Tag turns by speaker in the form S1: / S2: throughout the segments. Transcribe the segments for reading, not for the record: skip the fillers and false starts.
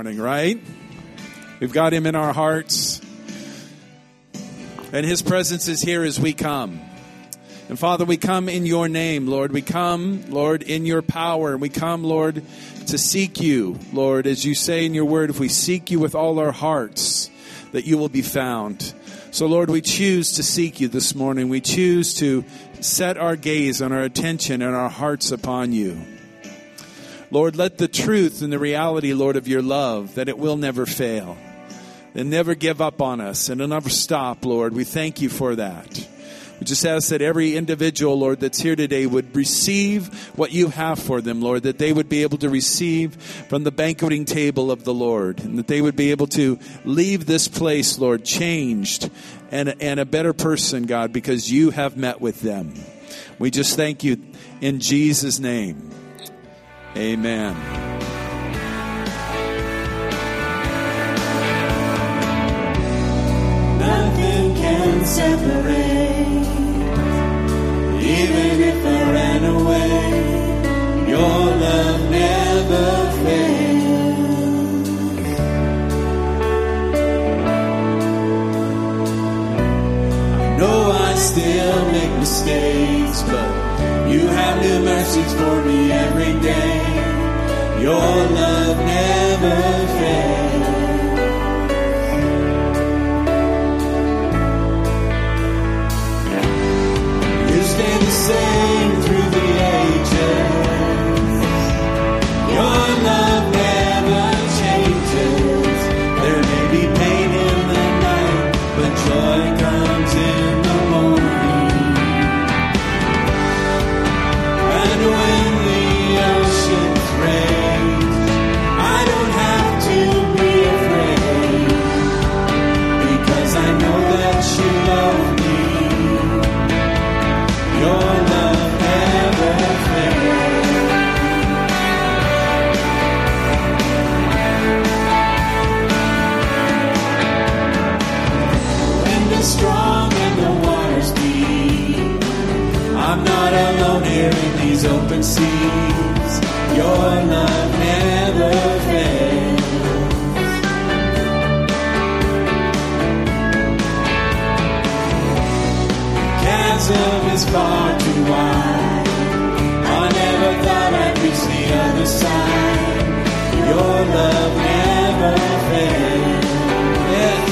S1: morning, right? We've got him in our hearts. And his presence is here as we come. And Father, we come in your name, Lord. We come, Lord, in your power. We come, Lord, to seek you, Lord, as you say in your word, if we seek you with all our hearts, that you will be found. So, Lord, we choose to seek you this morning. We choose to set our gaze and our attention and our hearts upon you. Lord, let the truth and the reality, Lord, of your love, that it will never fail. And never give up on us and it'll never stop, Lord. We thank you for that. We just ask that every individual, Lord, that's here today would receive what you have for them, Lord, that they would be able to receive from the banqueting table of the Lord, and that they would be able to leave this place, Lord, changed and a better person, God, because you have met with them. We just thank you in Jesus' name. Amen.
S2: Nothing can separate, even if I ran away. Your love never fails. I know I still make mistakes, but you have new mercies for me every day. Your love never fails. Stay the same through the ages. Your love never changes. There may be pain in the night, but joy comes in the morning. And when the oceans rage, I don't have to be afraid, because I know that you love me. Your love never fails. Wind is strong and the water's deep. I'm not alone here in these open seas. Your love never fails. Chasm is far too wide. I never thought I'd reach the other side. Your love never fails. Yes.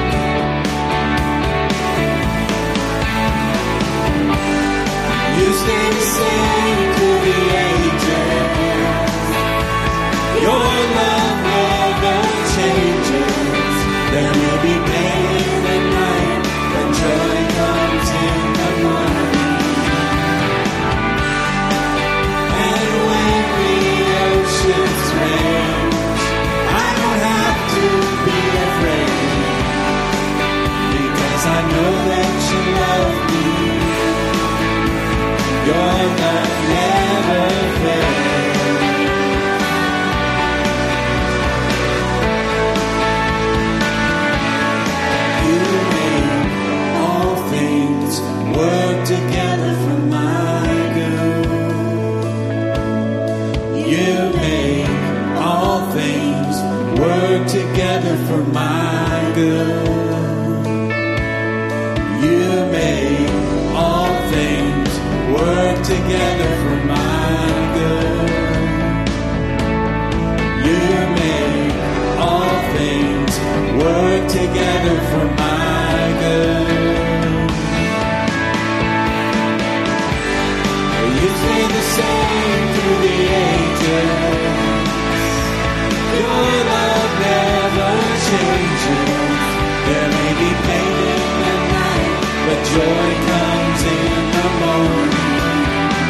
S2: You stay the same through the ages. Your love never changes. There may be pain in the night, but joy comes in the morning. And when the oceans rage, I don't have to be afraid, because I know that you love me. Your love never fails. Work together for my good. You make all things work together for my good. You make all things work together for my good. You make all things work together for my good. You stay the same through the ages. Your love never changes. There may be pain in the night, but joy comes in the morning.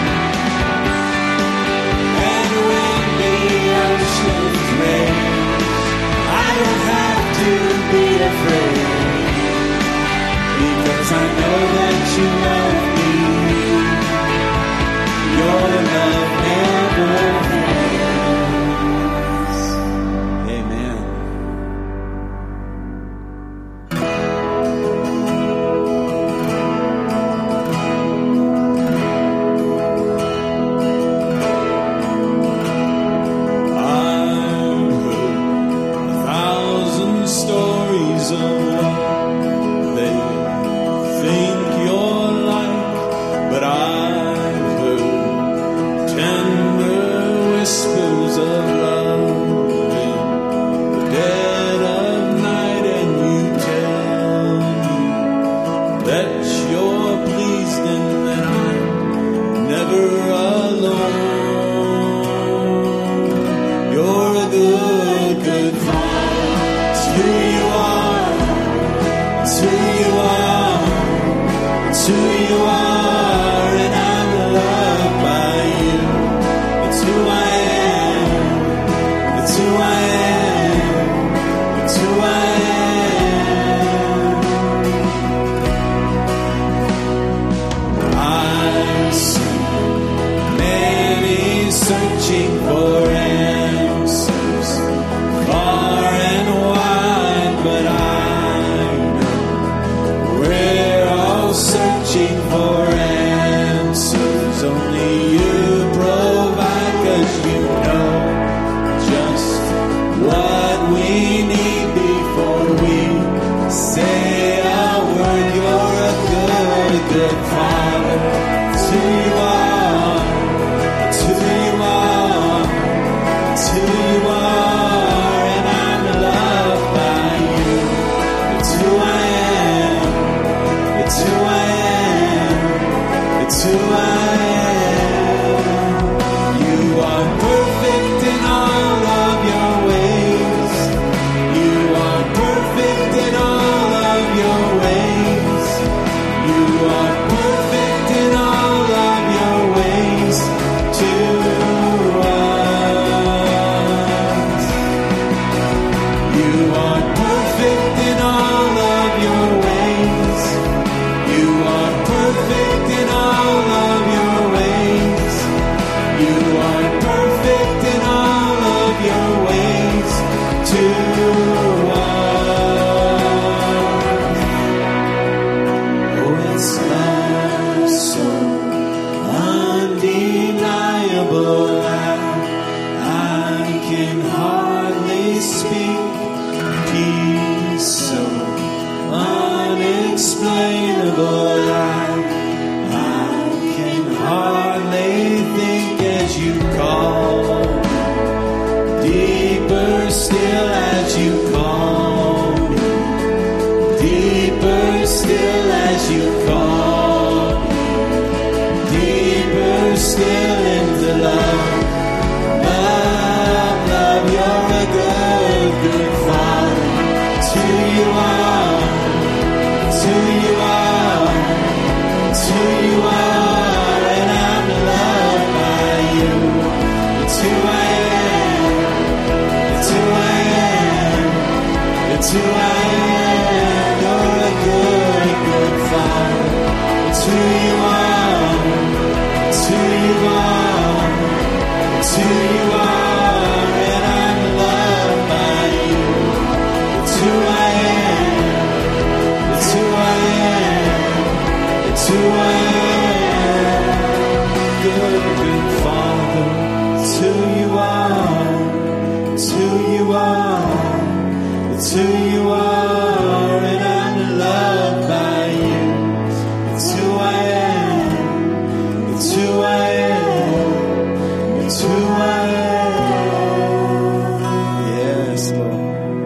S2: And when the oceans rage, I don't have to be afraid, because I know that you love me. Your love never fails. Amen. You are perfect in all of your ways. You are perfect in all of your ways. You are perfect in all of your ways to us. Oh, it's love so undeniable that I can hardly speak. Peace so unexplainable that I can hardly think as you call. Deeper still as you call me. Deeper still as you call me. Deeper still into love. Love, love, you're a good, good Father. It's who you are. It's who you are. It's who you are. And I'm loved by you. It's who I am. It's who I am. It's who I am. You're a good, good Father. It's who you are. It's who you are. It's who you are. And I'm loved by you. It's who I am. It's who I am. It's who I am. Good, good Father. It's who you are. It's who you are. It's who you are. And I'm loved by you. It's who I am. It's who I am. It's who I am. Yes, Lord.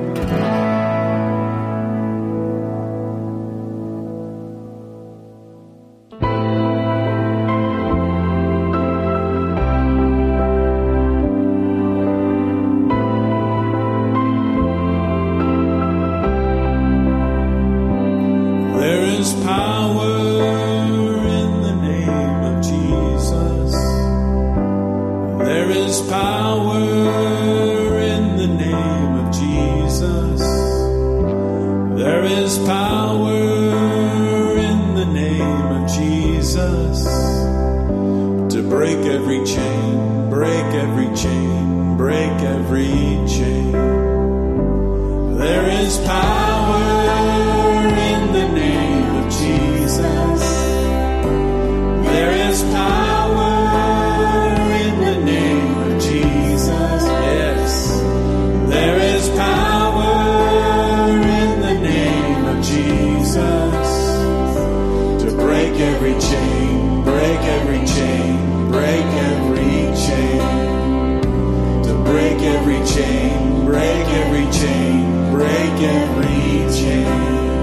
S2: There is power in the name of Jesus. There is power in the name of Jesus. There is power in the name of Jesus to break every chain, break every chain, break every chain. There is power in the name of Jesus. There is power in the name of Jesus. Yes. There is power in the name of Jesus to break every chain, break every chain, break every chain. To break every chain, break every chain, break every chain.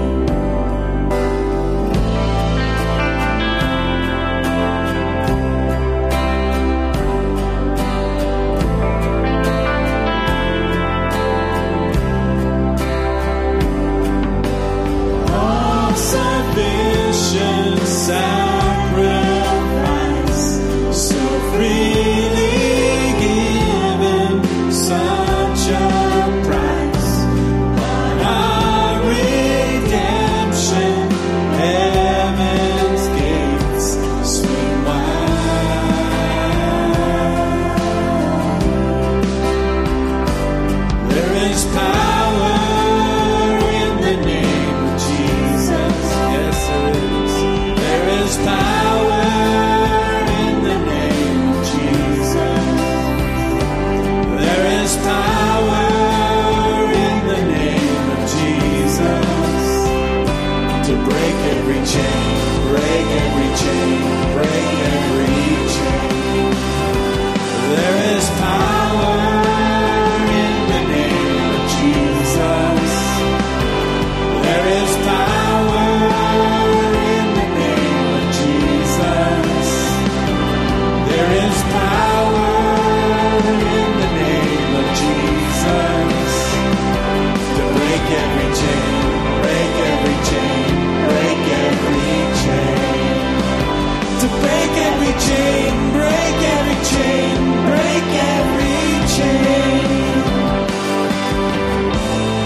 S2: All sufficient sacrifice, so freely given, such a price. On our redemption, heaven's gates swing wide. There is power in the name of Jesus. Yes, there is. There is power in the name of Jesus. There is power in the name of Jesus to break every chain, break every chain, break every chain. There is power in the name of Jesus. There is power in the name of Jesus. There is power in the name of Jesus to break every chain, break every chain, break every chain. To break every chain, break every chain, break every chain.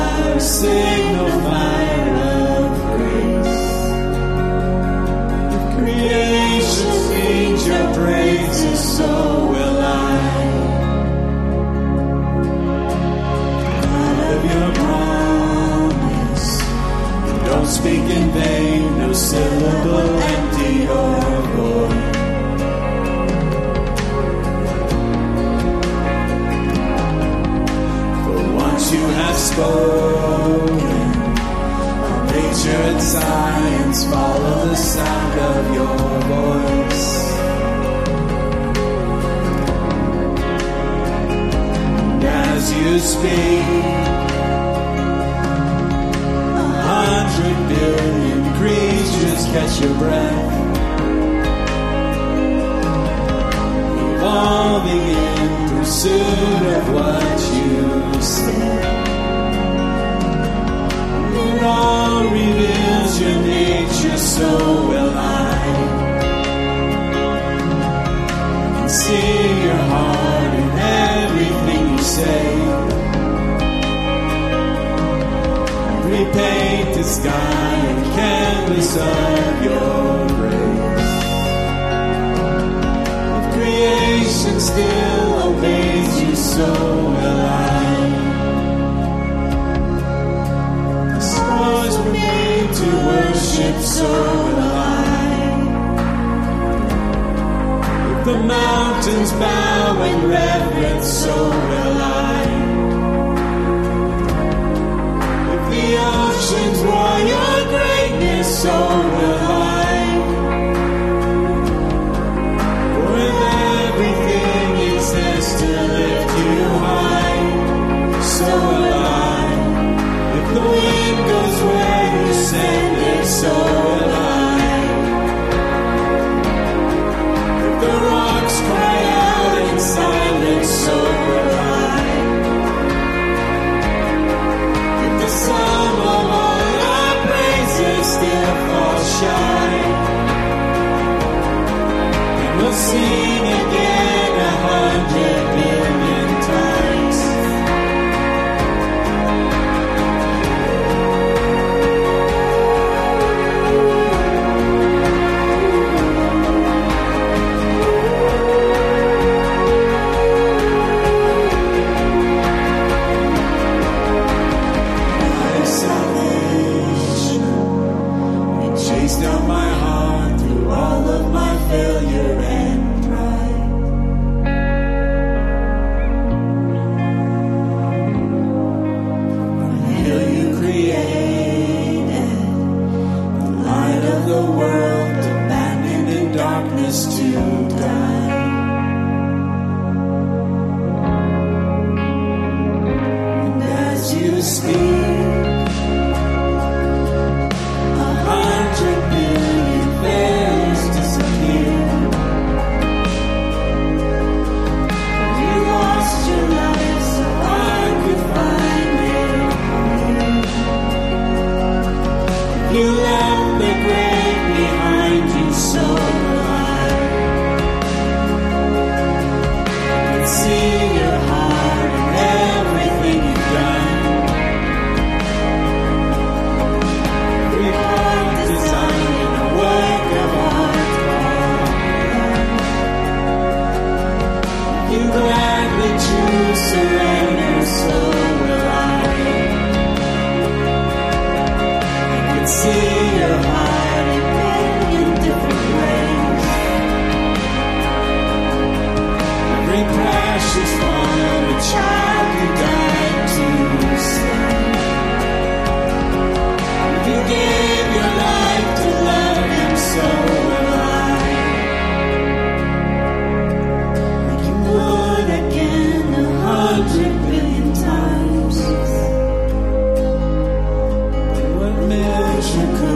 S2: fire, signal fire of grace. If creation sings your praises, so will I. God of your promise, don't speak in vain, no syllable empty or void. You have spoken, all nature and science follow the sound of your voice. And as you speak, 100 billion creatures catch your breath, evolving in pursuit of what you said. It all reveals your nature, so will I. Can see your heart in everything you say. Repaint the sky and canvas of your grace. If creation still obeys you, so will I. The stars were made to worship, so will I. If the mountains bow in reverence, so will I. If the oceans roar your greatness, so will I. For if everything exists to lift you high, so will I. If the wind goes where you send it, so will I. If the rocks cry out in silence, so will I. If the sum of all our praises still falls short, then we'll sing again 100 billion times. My salvation, it chased down my heart through all of my failure and pride. From the hill you created, the light of the world, abandoned in darkness to die. And as you speak, 100 billion failures disappear. You lost your life so I could find it here. You left the grave behind you, so will I. Can see your heart in everything you've done. Every part designed in a work of art. You gladly choose surrender, so will I. I can see your heart in million different ways. Every precious one, a child you died to save. You gave your life to love him, so will I. Like you would again 100 billion times. But what measure could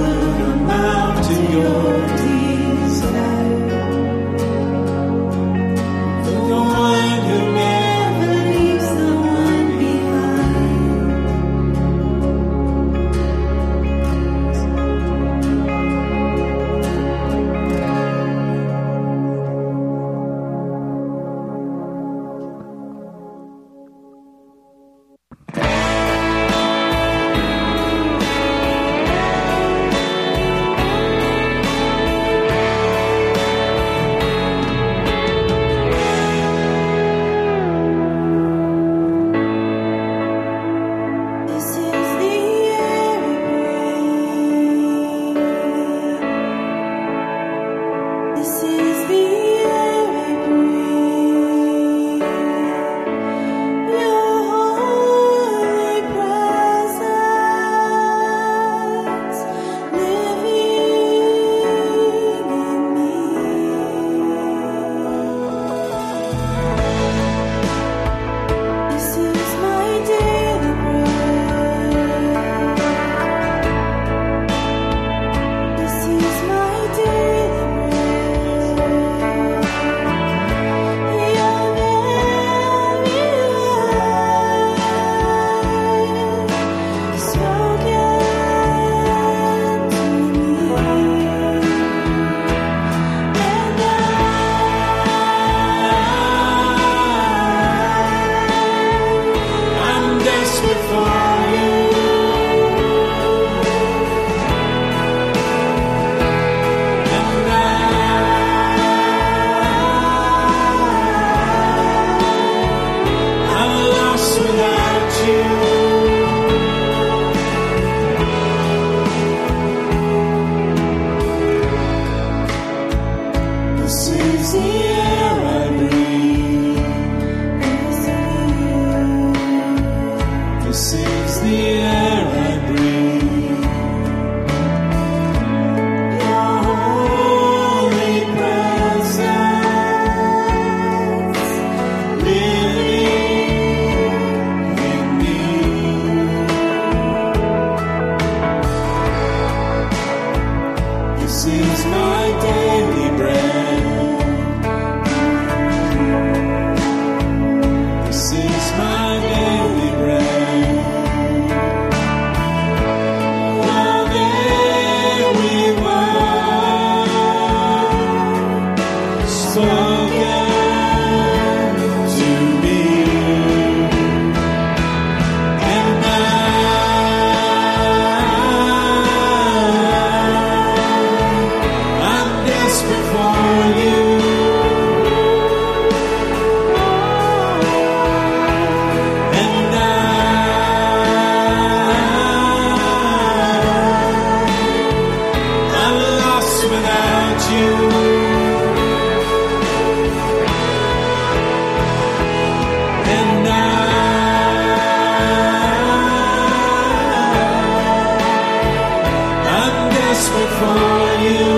S2: before you.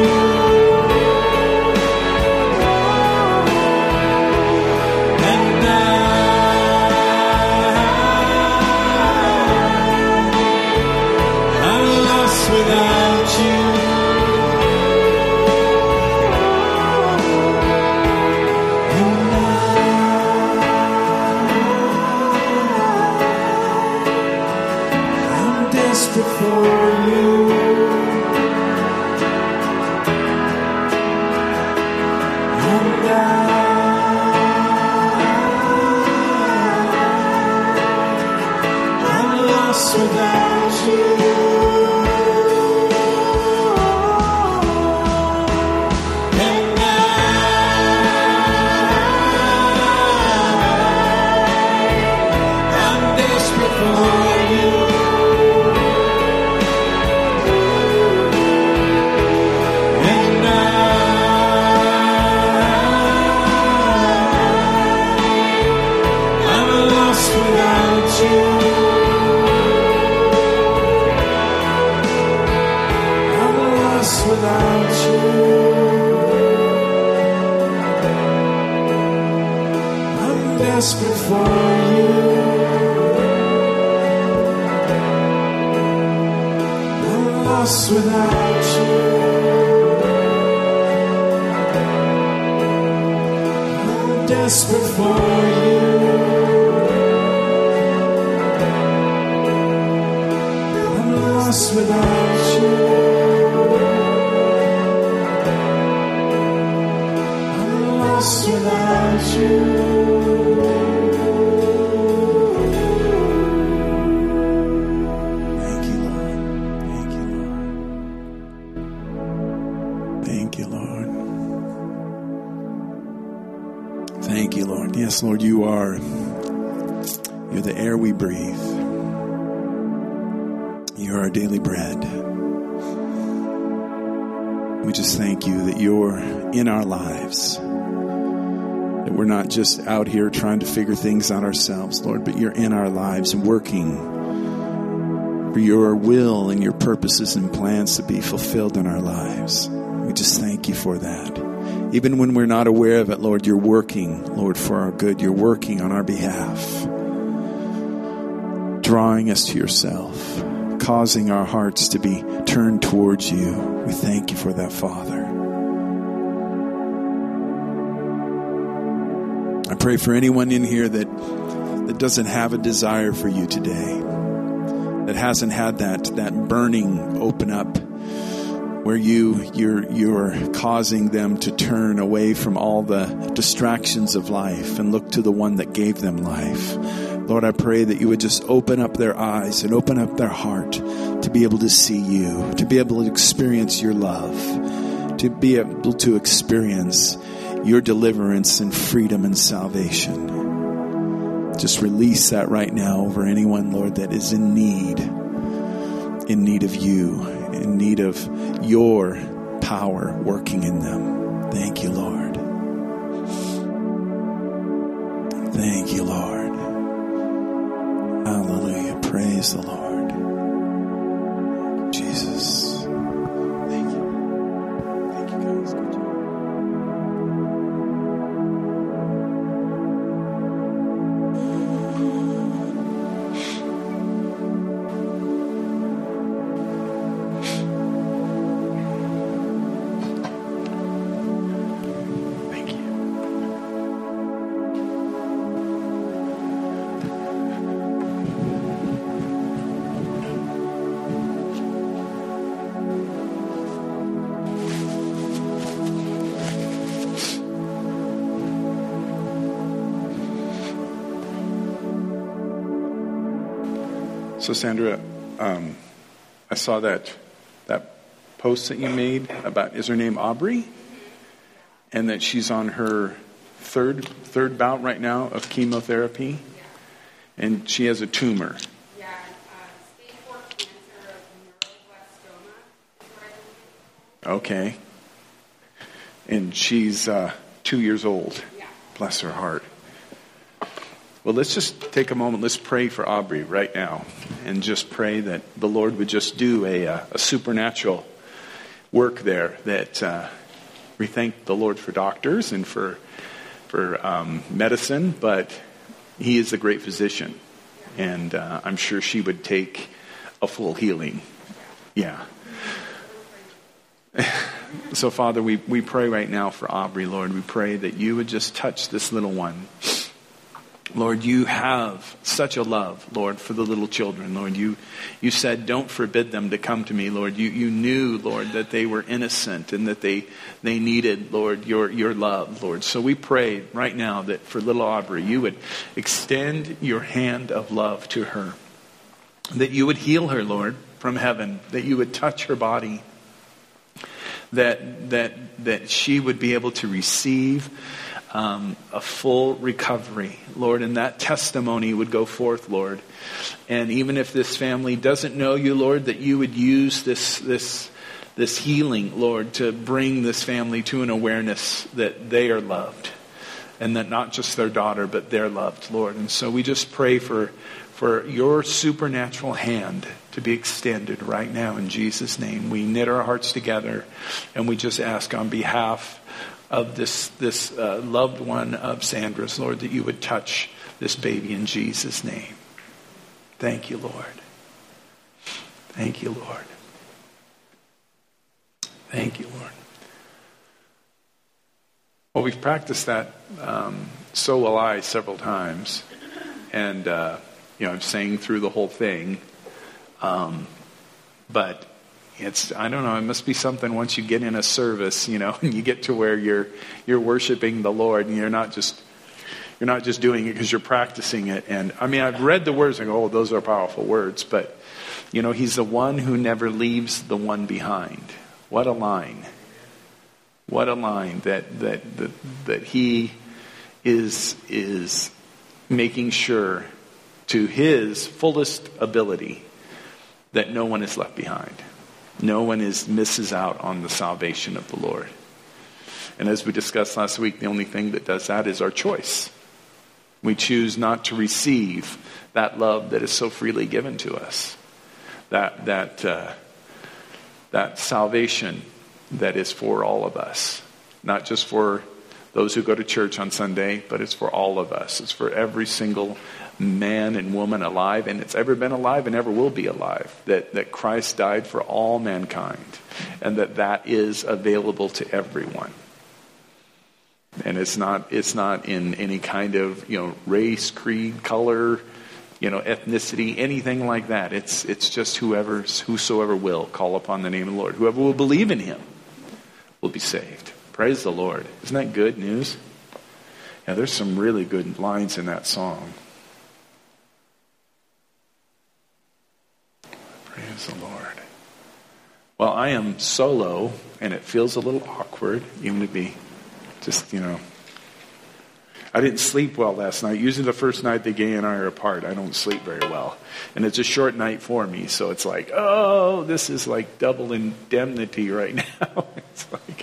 S2: And I'm lost without you. Desperate for you. And I'm lost without you. And I'm desperate for you. Without you, I'm desperate for you. I'm lost without you. I'm desperate for you. I'm lost without you. Without you. Thank you, Lord. Thank you, Lord. Thank you, Lord. Thank you, Lord. Yes, Lord, you're the air we breathe. You're our daily bread. We just thank you that you're in our lives. That we're not just out here trying to figure things out ourselves, Lord, but you're in our lives and working for your will and your purposes and plans to be fulfilled in our lives. We just thank you for that. Even when we're not aware of it, Lord, you're working, Lord, for our good. You're working on our behalf, drawing us to yourself, causing our hearts to be turned towards you. We thank you for that, Father. I pray for anyone in here that doesn't have a desire for you today, that hasn't had that burning open up, where you're causing them to turn away from all the distractions of life and look to the one that gave them life. Lord, I pray that you would just open up their eyes and open up their heart to be able to see you, to be able to experience your love, to be able to experience your deliverance and freedom and salvation. Just release that right now over anyone, Lord, that is in need of you, in need of your power working in them. Thank you, Lord. Thank you, Lord. Hallelujah. Praise the Lord. Jesus. Thank you. Thank you, guys. Good job. So Sandra, I saw that post that you made about, is her name Aubrey? And that she's on her third bout right now of chemotherapy, and she has a tumor.
S3: Yeah, stage 4 cancer of neuroblastoma.
S2: Okay. And she's 2 years old.
S3: Yeah.
S2: Bless her heart. Well, let's just take a moment. Let's pray for Aubrey right now, and just pray that the Lord would just do a supernatural
S4: work there. That we thank the Lord for doctors and for medicine, but He is a great physician, and I'm sure she would take a full healing. Yeah. So, Father, we pray right now for Aubrey, Lord. We pray that you would just touch this little one. Lord, you have such a love, Lord, for the little children. Lord, you said, don't forbid them to come to me, Lord. You knew, Lord, that they were innocent and that they needed, Lord, your love, Lord. So we pray right now that for little Aubrey, you would extend your hand of love to her. That you would heal her, Lord, from heaven. That you would touch her body. That she would be able to receive a full recovery, Lord, and that testimony would go forth, Lord. And even if this family doesn't know you, Lord, that you would use this healing, Lord, to bring this family to an awareness that they are loved, and that not just their daughter, but they're loved, Lord. And so we just pray for your supernatural hand to be extended right now in Jesus' name. We knit our hearts together, and we just ask on behalf of this loved one of Sandra's, Lord, that you would touch this baby in Jesus' name. Thank you, Lord. Thank you, Lord. Thank you, Lord. Well, we've practiced that "So Will I" several times, and I'm saying through the whole thing, but I don't know, it must be something once you get in a service, and you get to where you're worshiping the Lord, and you're not just doing it because you're practicing it. And I mean, I've read the words and go, oh, those are powerful words, but He's the one who never leaves the one behind. What a line. What a line that He is making sure to His fullest ability that no one is left behind. No one misses out on the salvation of the Lord. And as we discussed last week, the only thing that does that is our choice. We choose not to receive that love that is so freely given to us. That salvation that is for all of us. Not just for those who go to church on Sunday, but it's for all of us. It's for every single man and woman alive, and it's ever been alive and ever will be alive, that Christ died for all mankind, and that is available to everyone. And it's not in any kind of race, creed, color, ethnicity, anything like that. It's just whosoever will call upon the name of the Lord, whoever will believe in Him will be saved. Praise the Lord. Isn't that good news? Yeah, there's some really good lines in that song. Praise the Lord. Well, I am solo, and it feels a little awkward, even to be just, I didn't sleep well last night. Usually the first night that Gay and I are apart, I don't sleep very well. And it's a short night for me, so it's like, oh, this is like double indemnity right now. It's like...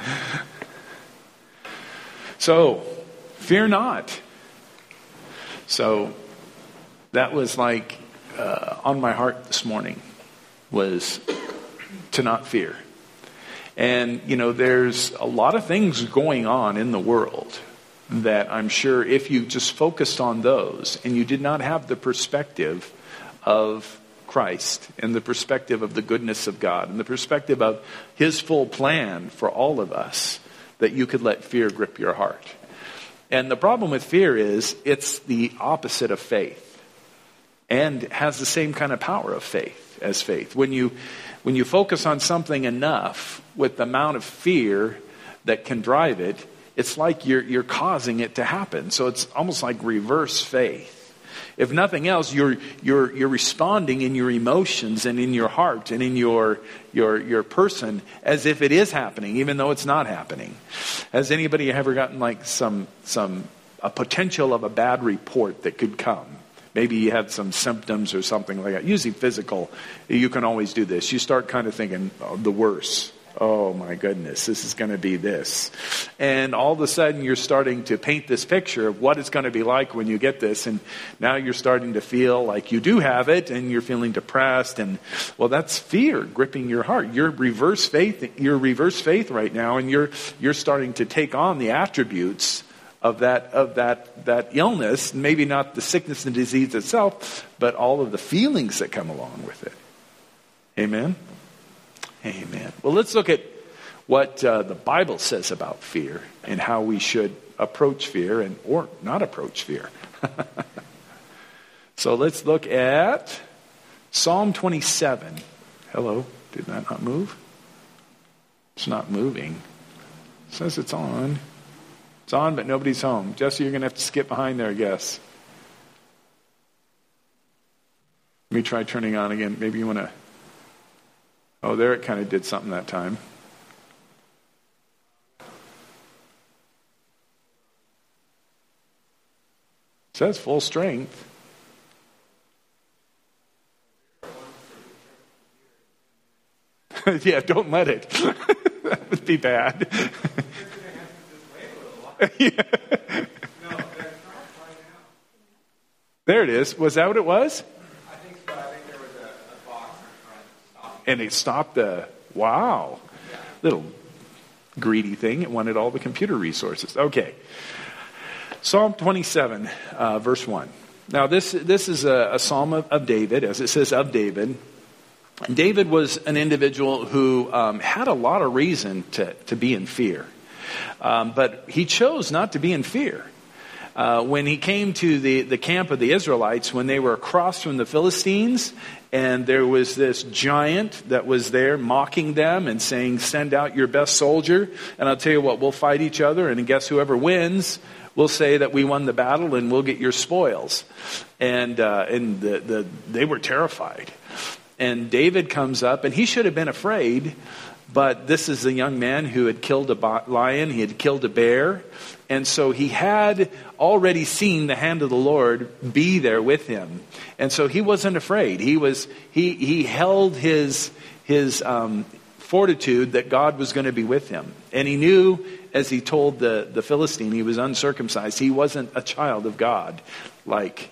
S4: So, fear not. So, that was like on my heart this morning, was to not fear. And, there's a lot of things going on in the world that I'm sure if you just focused on those and you did not have the perspective of Christ and the perspective of the goodness of God and the perspective of His full plan for all of us, that you could let fear grip your heart. And the problem with fear is it's the opposite of faith and has the same kind of power of faith as faith. When you focus on something enough with the amount of fear that can drive it, it's like you're causing it to happen. So it's almost like reverse faith. If nothing else, you're responding in your emotions and in your heart and in your person as if it is happening, even though it's not happening. Has anybody ever gotten like a potential of a bad report that could come? Maybe you had some symptoms or something like that. Usually physical. You can always do this. You start kind of thinking the worst. oh my goodness, this is going to be this. And all of a sudden you're starting to paint this picture of what it's going to be like when you get this. And now you're starting to feel like you do have it, and you're feeling depressed. And well, that's fear gripping your heart. You're reverse faith right now, and you're starting to take on the attributes of that illness, maybe not the sickness and disease itself, but all of the feelings that come along with it. Amen? Amen. Well, let's look at what the Bible says about fear and how we should approach fear or not approach fear. So let's look at Psalm 27. Hello, did that not move? It's not moving. It says it's on. It's on, but nobody's home. Jesse, you're going to have to skip behind there, I guess. Let me try turning on again. Maybe you want to... Oh, there it kind of did something that time. It says full strength. Yeah, don't let it. That would be bad. Yeah. There it is. Was that what it was?
S5: I think so. I think there was a box trying to stop.
S4: And it stopped wow. Little greedy thing. It wanted all the computer resources. Okay. Psalm 27, verse 1. Now this is a psalm of David, as it says of David. And David was an individual who had a lot of reason to be in fear. But he chose not to be in fear. When he came to the camp of the Israelites, when they were across from the Philistines, and there was this giant that was there mocking them and saying, send out your best soldier, and I'll tell you what, we'll fight each other, and guess whoever wins, we'll say that we won the battle and we'll get your spoils. And they were terrified. And David comes up, and he should have been afraid, but this is a young man who had killed a lion, he had killed a bear, and so he had already seen the hand of the Lord be there with him. And so he wasn't afraid. He held his fortitude that God was going to be with him. And he knew, as he told the Philistine, he was uncircumcised. He wasn't a child of God like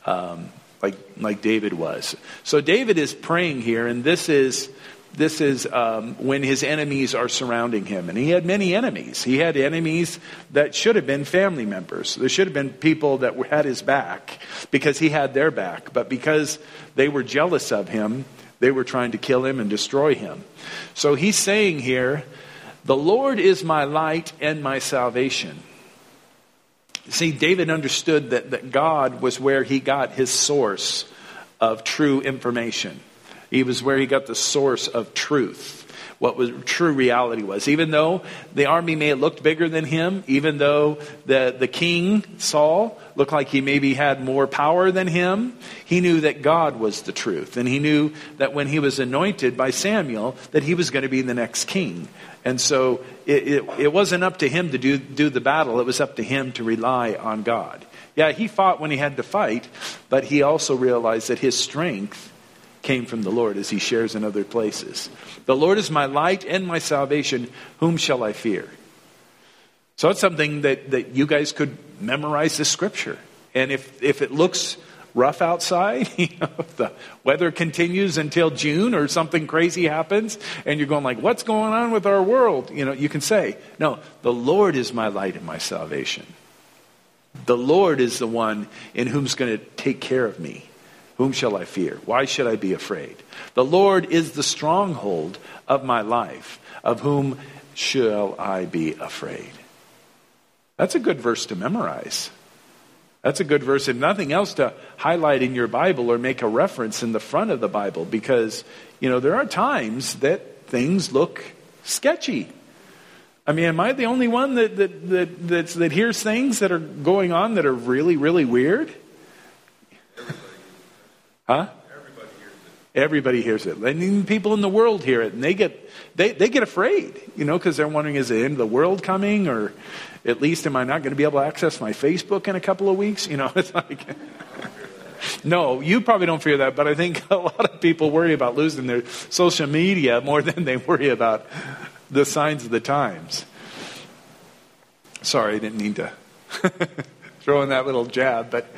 S4: David was. So David is praying here, and this is when his enemies are surrounding him. And he had many enemies. He had enemies that should have been family members. There should have been people that had his back because he had their back. But because they were jealous of him, they were trying to kill him and destroy him. So he's saying here, the Lord is my light and my salvation. See, David understood that God was where he got his source of true information. He was where he got the source of truth, what was true reality was. Even though the army may have looked bigger than him, even though the king, Saul, looked like he maybe had more power than him, he knew that God was the truth. And he knew that when he was anointed by Samuel, that he was going to be the next king. And so it wasn't up to him to do the battle. It was up to him to rely on God. Yeah, he fought when he had to fight, but he also realized that his strength came from the Lord, as he shares in other places. The Lord is my light and my salvation. Whom shall I fear? So it's something that you guys could memorize this scripture. And if it looks rough outside, if the weather continues until June or something crazy happens and you're going like, what's going on with our world? You can say, no, the Lord is my light and my salvation. The Lord is the one in whom's going to take care of me. Whom shall I fear? Why should I be afraid? The Lord is the stronghold of my life. Of whom shall I be afraid? That's a good verse to memorize. That's a good verse, if nothing else, to highlight in your Bible or make a reference in the front of the Bible. Because, there are times that things look sketchy. I mean, am I the only one that hears things that are going on that are really, really weird? Huh? Everybody hears it. And even people in the world hear it, and they get afraid, because they're wondering, is the end of the world coming, or at least am I not going to be able to access my Facebook in a couple of weeks? It's like, No, you probably don't fear that, but I think a lot of people worry about losing their social media more than they worry about the signs of the times. Sorry, I didn't mean to throw in that little jab, but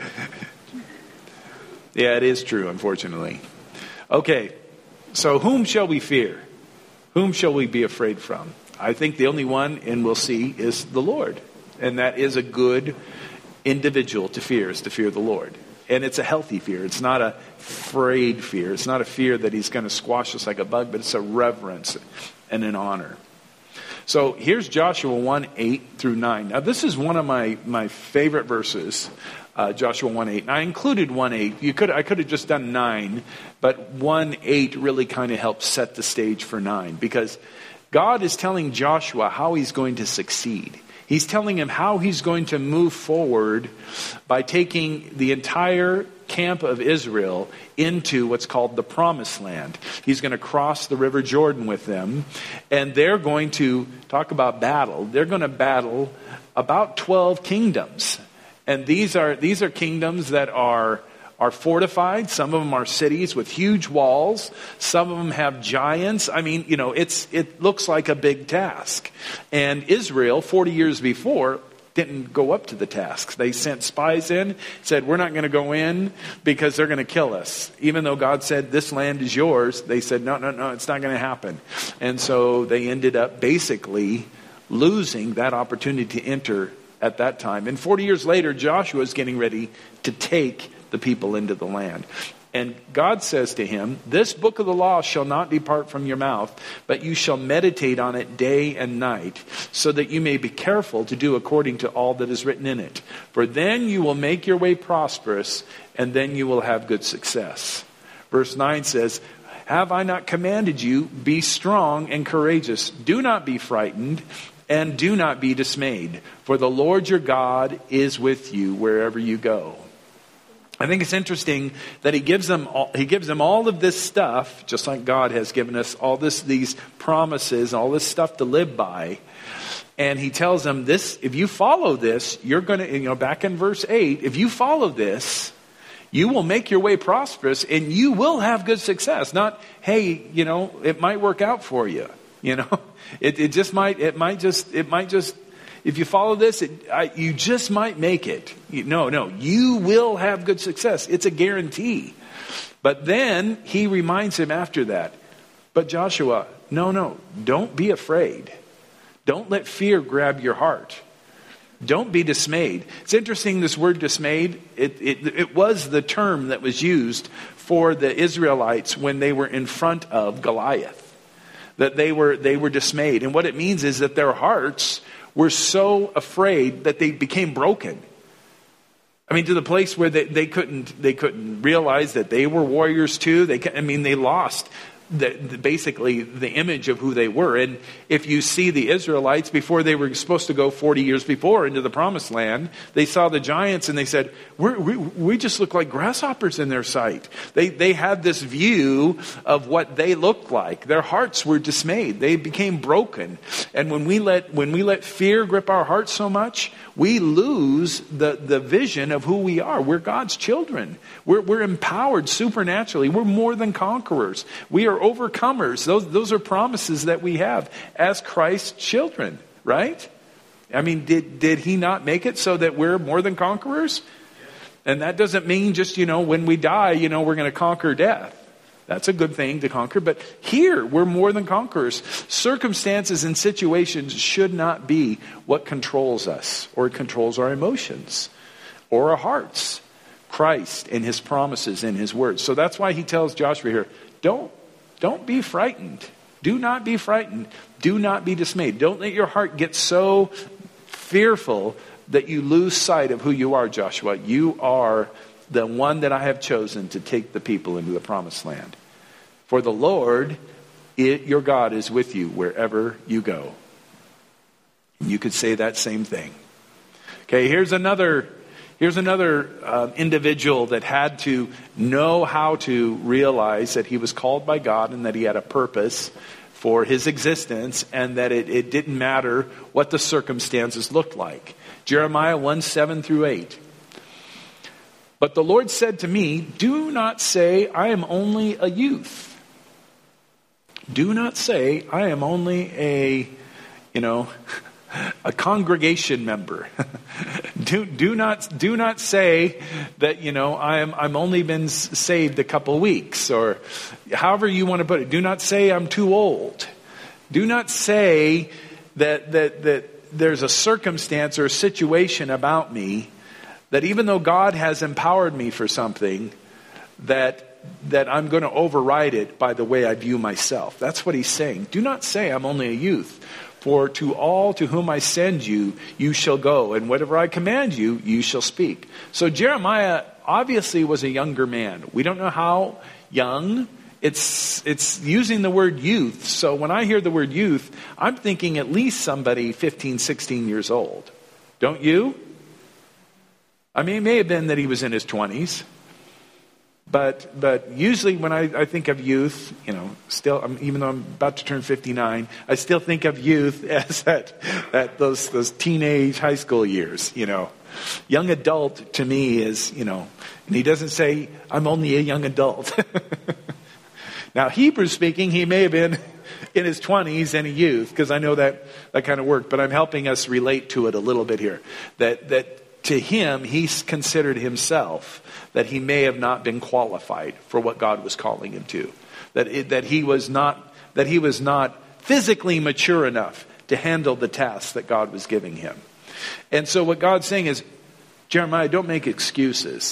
S4: yeah, it is true, unfortunately. Okay, so whom shall we fear? Whom shall we be afraid from? I think the only one, and we'll see, is the Lord. And that is a good individual to fear, is to fear the Lord. And it's a healthy fear. It's not a afraid fear. It's not a fear that he's going to squash us like a bug, but it's a reverence and an honor. So here's Joshua 1:8-9. Now this is one of my favorite verses, Joshua 1:8. And I included 1:8. I could have just done 9, but 1:8 really kind of helps set the stage for 9. Because God is telling Joshua how he's going to succeed. He's telling him how he's going to move forward by taking the entire camp of Israel into what's called the Promised Land. He's going to cross the River Jordan with them, and they're going to talk about battle. They're going to battle about 12 kingdoms. And these are kingdoms that are fortified. Some of them are cities with huge walls. Some of them have giants. I mean, it looks like a big task. And Israel, 40 years before, didn't go up to the tasks. They sent spies in, said, we're not going to go in because they're going to kill us. Even though God said, this land is yours, they said, no, it's not going to happen. And so they ended up basically losing that opportunity to enter at that time. And 40 years later, Joshua is getting ready to take the people into the land. And God says to him, this book of the law shall not depart from your mouth, but you shall meditate on it day and night, so that you may be careful to do according to all that is written in it. For then you will make your way prosperous, and then you will have good success. Verse 9 says, have I not commanded you, be strong and courageous. Do not be frightened, and do not be dismayed. For the Lord your God is with you wherever you go. I think it's interesting that he gives them all of this stuff, just like God has given us all these promises, all this stuff to live by. And he tells them this, if you follow this, you're going to, back in verse 8, if you follow this, you will make your way prosperous and you will have good success. Not, hey, it might work out for you. It might just, if you follow this, you just might make it. No, you will have good success. It's a guarantee. But then he reminds him after that, but Joshua, no, don't be afraid. Don't let fear grab your heart. Don't be dismayed. It's interesting, this word dismayed, it was the term that was used for the Israelites when they were in front of Goliath. That they were dismayed. And what it means is that their hearts were so afraid that they became broken. I mean, to the place where they couldn't realize that they were warriors too. They lost basically the image of who they were. And if you see the Israelites before they were supposed to go 40 years before into the Promised Land, they saw the giants and they said, we just look like grasshoppers in their sight. They had this view of what they looked like. Their hearts were dismayed. They became broken. And when we let fear grip our hearts so much, we lose the vision of who we are. We're God's children. We're empowered supernaturally. We're more than conquerors. We are overcomers. Those are promises that we have as Christ's children, right? I mean, did he not make it so that we're more than conquerors? And that doesn't mean just, when we die, we're going to conquer death. That's a good thing to conquer. But here, we're more than conquerors. Circumstances and situations should not be what controls us or controls our emotions or our hearts. Christ and his promises and his words. So that's why he tells Joshua here, don't be frightened. Do not be frightened. Do not be dismayed. Don't let your heart get so fearful that you lose sight of who you are, Joshua. You are the one that I have chosen to take the people into the Promised Land. For the Lord, your God, is with you wherever you go. You could say that same thing. Okay, here's another individual that had to know how to realize that he was called by God and that he had a purpose for his existence and that it didn't matter what the circumstances looked like. Jeremiah 1:7-8. But the Lord said to me, do not say I am only a youth. Do not say I am only a congregation member. do not say that, I'm only been saved a couple weeks, or however you want to put it. Do not say I'm too old. Do not say that there's a circumstance or a situation about me that even though God has empowered me for something, that I'm going to override it by the way I view myself. That's what he's saying. Do not say I'm only a youth. For to all to whom I send you, you shall go. And whatever I command you, you shall speak. So Jeremiah obviously was a younger man. We don't know how young. It's using the word youth. So when I hear the word youth, I'm thinking at least somebody 15, 16 years old. Don't you? I mean, it may have been that he was in his 20s. But usually when I think of youth, still, even though I'm about to turn 59, I still think of youth as those teenage high school years, Young adult to me is, and he doesn't say, I'm only a young adult. Now, Hebrew speaking, he may have been in his 20s and a youth, because I know that kind of worked, but I'm helping us relate to it a little bit here. That to him, he's considered himself that he may have not been qualified for what God was calling him to. That he was not physically mature enough to handle the task that God was giving him. And so what God's saying is, Jeremiah, don't make excuses.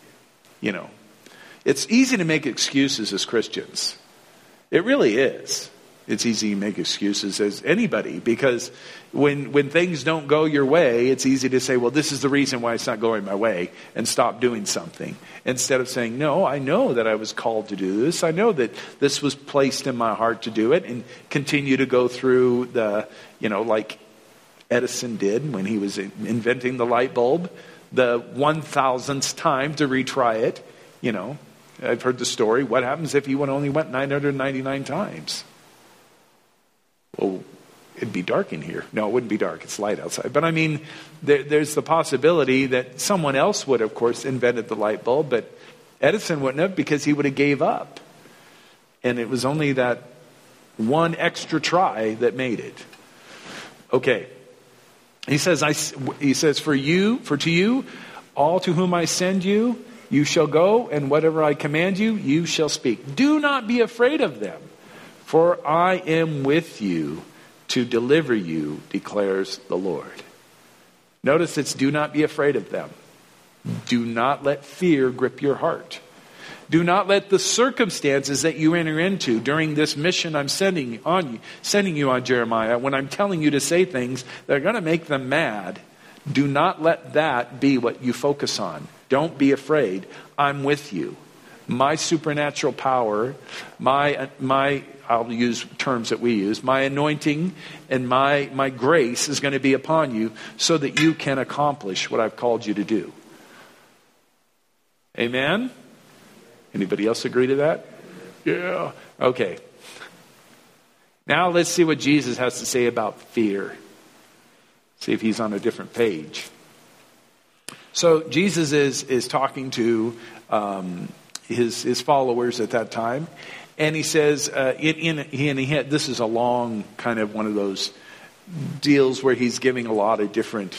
S4: It's easy to make excuses as Christians. It really is. It's easy to make excuses as anybody, because when things don't go your way, it's easy to say, well, this is the reason why it's not going my way, and stop doing something. Instead of saying, no, I know that I was called to do this. I know that this was placed in my heart to do it, and continue to go through the, like Edison did when he was inventing the light bulb, the 1,000th time to retry it. I've heard the story. What happens if he only went 999 times? Well, it'd be dark in here. No, it wouldn't be dark. It's light outside. But I mean, there's the possibility that someone else would, of course, invented the light bulb, but Edison wouldn't have, because he would have gave up. And it was only that one extra try that made it. Okay. He says, for to you, all to whom I send you, you shall go, and whatever I command you, you shall speak. Do not be afraid of them. For I am with you to deliver you, declares the Lord. Notice it's do not be afraid of them. Do not let fear grip your heart. Do not let the circumstances that you enter into during this mission I'm sending you on, Jeremiah, when I'm telling you to say things that are going to make them mad, do not let that be what you focus on. Don't be afraid. I'm with you. My supernatural power, I'll use terms that we use, my anointing and my grace is going to be upon you so that you can accomplish what I've called you to do. Amen? Anybody else agree to that? Yeah. Okay. Now let's see what Jesus has to say about fear. See if he's on a different page. So Jesus is talking to his followers at that time, and he says, this is a long kind of one of those deals where he's giving a lot of different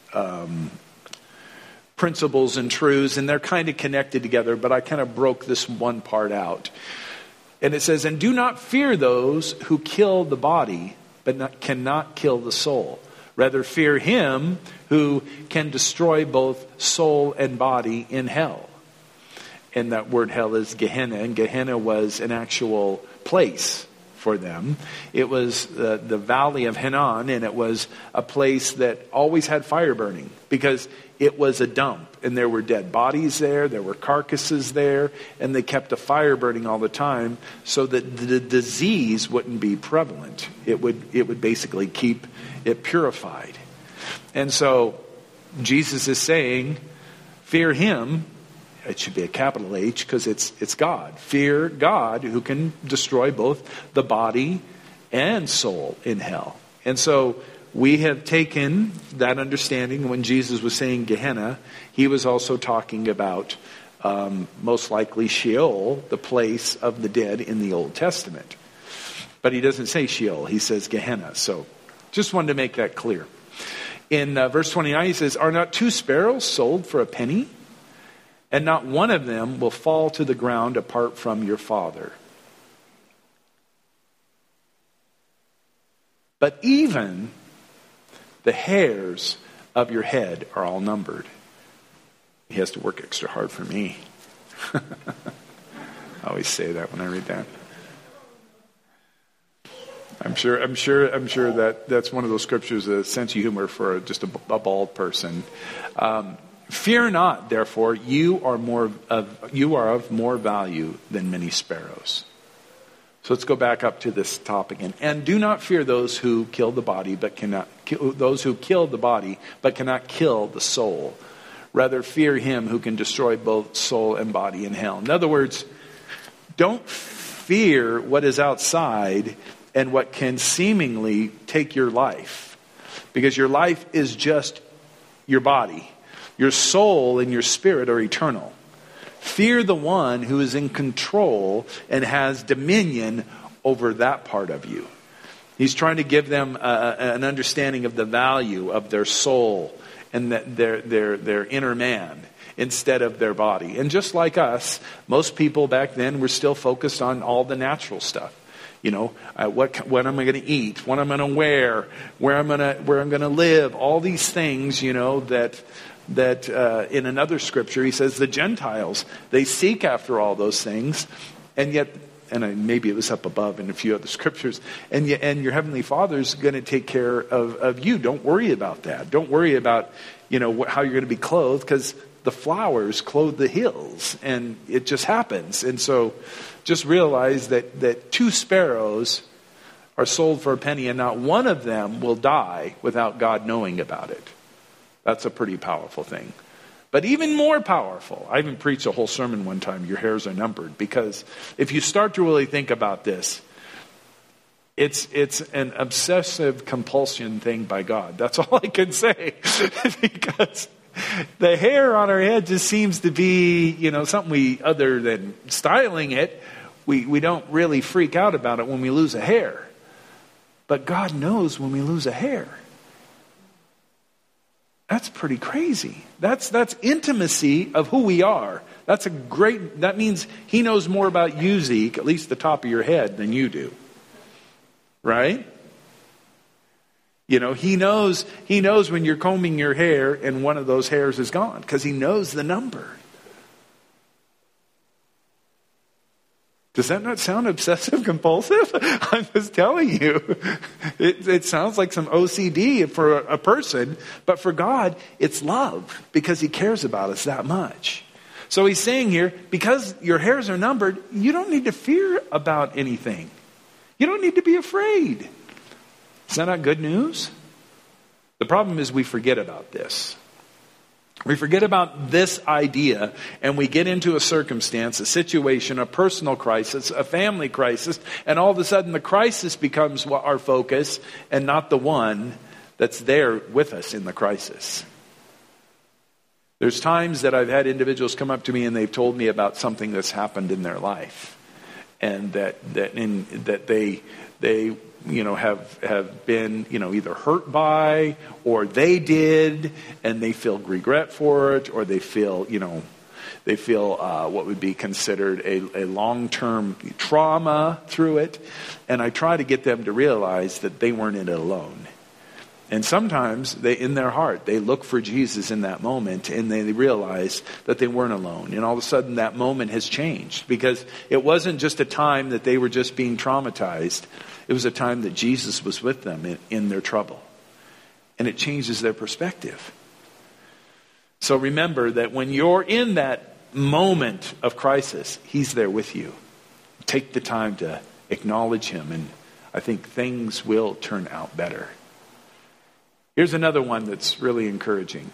S4: principles and truths, and they're kind of connected together, but I kind of broke this one part out. And it says, and do not fear those who kill the body, but cannot kill the soul. Rather fear him who can destroy both soul and body in hell. And that word hell is Gehenna, and Gehenna was an actual place for them. It was the valley of Hinnom, and it was a place that always had fire burning because it was a dump, and there were dead bodies there were carcasses there, and they kept a fire burning all the time so that the disease wouldn't be prevalent. It would basically keep it purified. And so Jesus is saying, fear him. It should be a capital H because it's God. Fear God who can destroy both the body and soul in hell. And so we have taken that understanding. When Jesus was saying Gehenna, he was also talking about most likely Sheol, the place of the dead in the Old Testament. But he doesn't say Sheol, he says Gehenna. So just wanted to make that clear. In verse 29, he says, "Are not 2 sparrows sold for a penny? And not one of them will fall to the ground apart from your Father. But even the hairs of your head are all numbered." He has to work extra hard for me. I always say that when I read that. I'm sure that that's one of those scriptures, a sense of humor for just a bald person. "Fear not, therefore, you are of more value than many sparrows." So let's go back up to this topic again. "And do not fear those who kill the body, but cannot kill the soul. Rather fear him who can destroy both soul and body in hell." In other words, don't fear what is outside and what can seemingly take your life, because your life is just your body. Your soul and your spirit are eternal. Fear the one who is in control and has dominion over that part of you. He's trying to give them an understanding of the value of their soul and their inner man instead of their body. And just like us, most people back then were still focused on all the natural stuff. You know, what am I going to eat? What am I going to wear? Where I'm going to live? All these things, you know, that in another scripture he says the Gentiles, they seek after all those things, and yet, and maybe it was up above in a few other scriptures, and your heavenly Father's going to take care of you. Don't worry about that. Don't worry about, you know, how you're going to be clothed, because the flowers clothe the hills, and it just happens. And so just realize that 2 sparrows are sold for a penny, and not one of them will die without God knowing about it. That's a pretty powerful thing. But even more powerful, I even preached a whole sermon one time, your hairs are numbered, because if you start to really think about this, it's an obsessive compulsion thing by God. That's all I can say. Because the hair on our head just seems to be, you know, something other than styling it, we don't really freak out about it when we lose a hair. But God knows when we lose a hair. That's pretty crazy. That's intimacy of who we are. That means he knows more about you, Zeke, at least the top of your head, than you do. Right? You know, he knows when you're combing your hair and one of those hairs is gone, because he knows the number. Does that not sound obsessive compulsive? I'm just telling you. It sounds like some OCD for a person, but for God, it's love, because he cares about us that much. So he's saying here, because your hairs are numbered, you don't need to fear about anything. You don't need to be afraid. Is that not good news? The problem is we forget about this. We forget about this idea, and we get into a circumstance, a situation, a personal crisis, a family crisis, and all of a sudden the crisis becomes our focus and not the one that's there with us in the crisis. There's times that I've had individuals come up to me and they've told me about something that's happened in their life, and that they you know, have been, you know, either hurt by, or they did, and they feel regret for it, or they feel, you know, what would be considered a long-term trauma through it. And I try to get them to realize that they weren't in it alone. And sometimes in their heart, they look for Jesus in that moment, and they realize that they weren't alone. And all of a sudden that moment has changed, because it wasn't just a time that they were just being traumatized. It was a time that Jesus was with them in their trouble. And it changes their perspective. So remember that when you're in that moment of crisis, he's there with you. Take the time to acknowledge him, and I think things will turn out better. Here's another one that's really encouraging.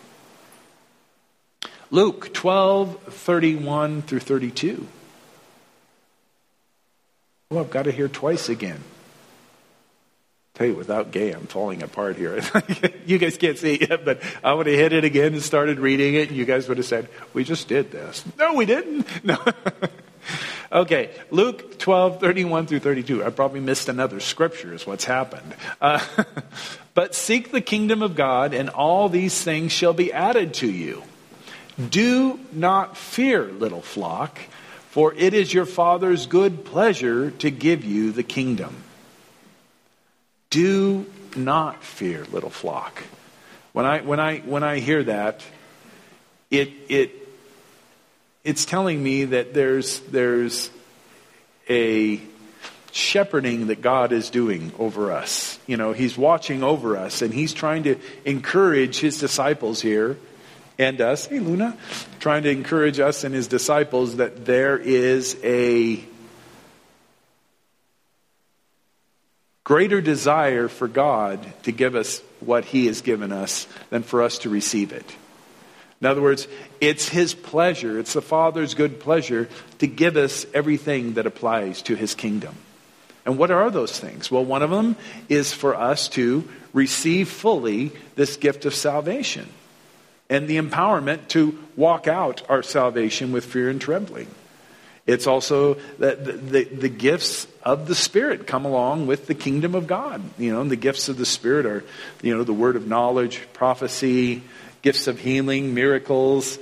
S4: Luke 12:31 through 32. Oh, I've got to hear twice again. tell you, without Gay, I'm falling apart here. You guys can't see it yet, but I would have hit it again and started reading it, and you guys would have said, we just did this. No, we didn't. No. Okay, Luke 12:31 through 32. I probably missed another scripture is what's happened. But seek the kingdom of God, and all these things shall be added to you. Do not fear, little flock, for it is your Father's good pleasure to give you the kingdom. Do not fear, little flock. When I hear that, it's telling me that there's a shepherding that God is doing over us. You know, he's watching over us, and he's trying to encourage his disciples here and us. Hey, Luna. Trying to encourage us and his disciples that there is a greater desire for God to give us what he has given us than for us to receive it. In other words, it's his pleasure, it's the Father's good pleasure to give us everything that applies to his kingdom. And what are those things? Well, one of them is for us to receive fully this gift of salvation and the empowerment to walk out our salvation with fear and trembling. It's also that the gifts of the Spirit come along with the kingdom of God. You know, and the gifts of the Spirit are, you know, the word of knowledge, prophecy, gifts of healing, miracles,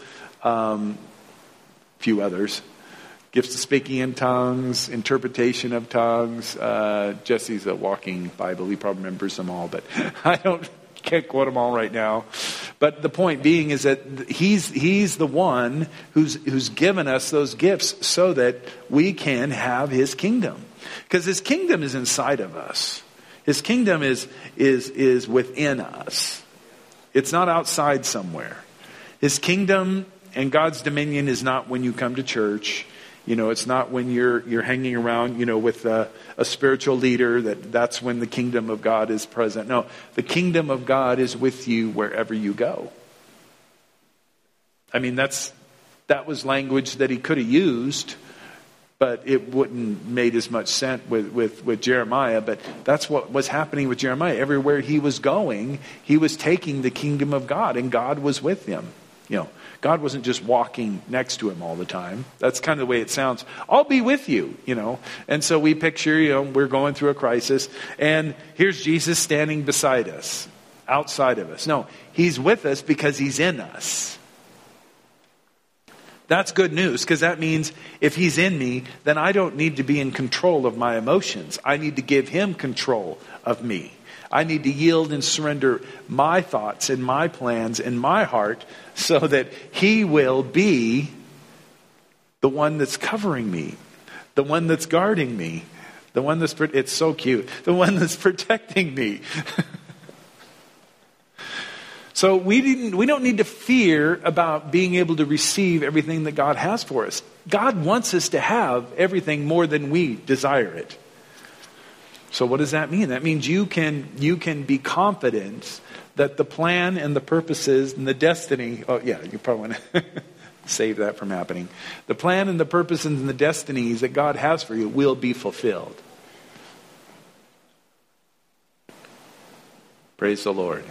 S4: few others. Gifts of speaking in tongues, interpretation of tongues. Jesse's a walking Bible. He probably remembers them all, but I can't quote them all right now. But the point being is that he's the one who's given us those gifts so that we can have his kingdom. Because his kingdom is inside of us. His kingdom is within us. It's not outside somewhere. His kingdom and God's dominion is not when you come to church. You know, it's not when you're hanging around, you know, with a spiritual leader that's when the kingdom of God is present. No, the kingdom of God is with you wherever you go. I mean, that was language that he could have used, but it wouldn't made as much sense with Jeremiah. But that's what was happening with Jeremiah. Everywhere he was going, he was taking the kingdom of God, and God was with him. You know, God wasn't just walking next to him all the time. That's kind of the way it sounds. I'll be with you, you know. And so we picture, you know, we're going through a crisis, and here's Jesus standing beside us, outside of us. No, he's with us because he's in us. That's good news, because that means if he's in me, then I don't need to be in control of my emotions. I need to give him control of me. I need to yield and surrender my thoughts and my plans and my heart so that he will be the one that's covering me, the one that's guarding me, the one that's, it's so cute, the one that's protecting me. So we don't need to fear about being able to receive everything that God has for us. God wants us to have everything more than we desire it. So what does that mean? That means you can be confident that the plan and the purposes and the destiny, oh yeah, you probably want to save that from happening. The plan and the purposes and the destinies that God has for you will be fulfilled. Praise the Lord.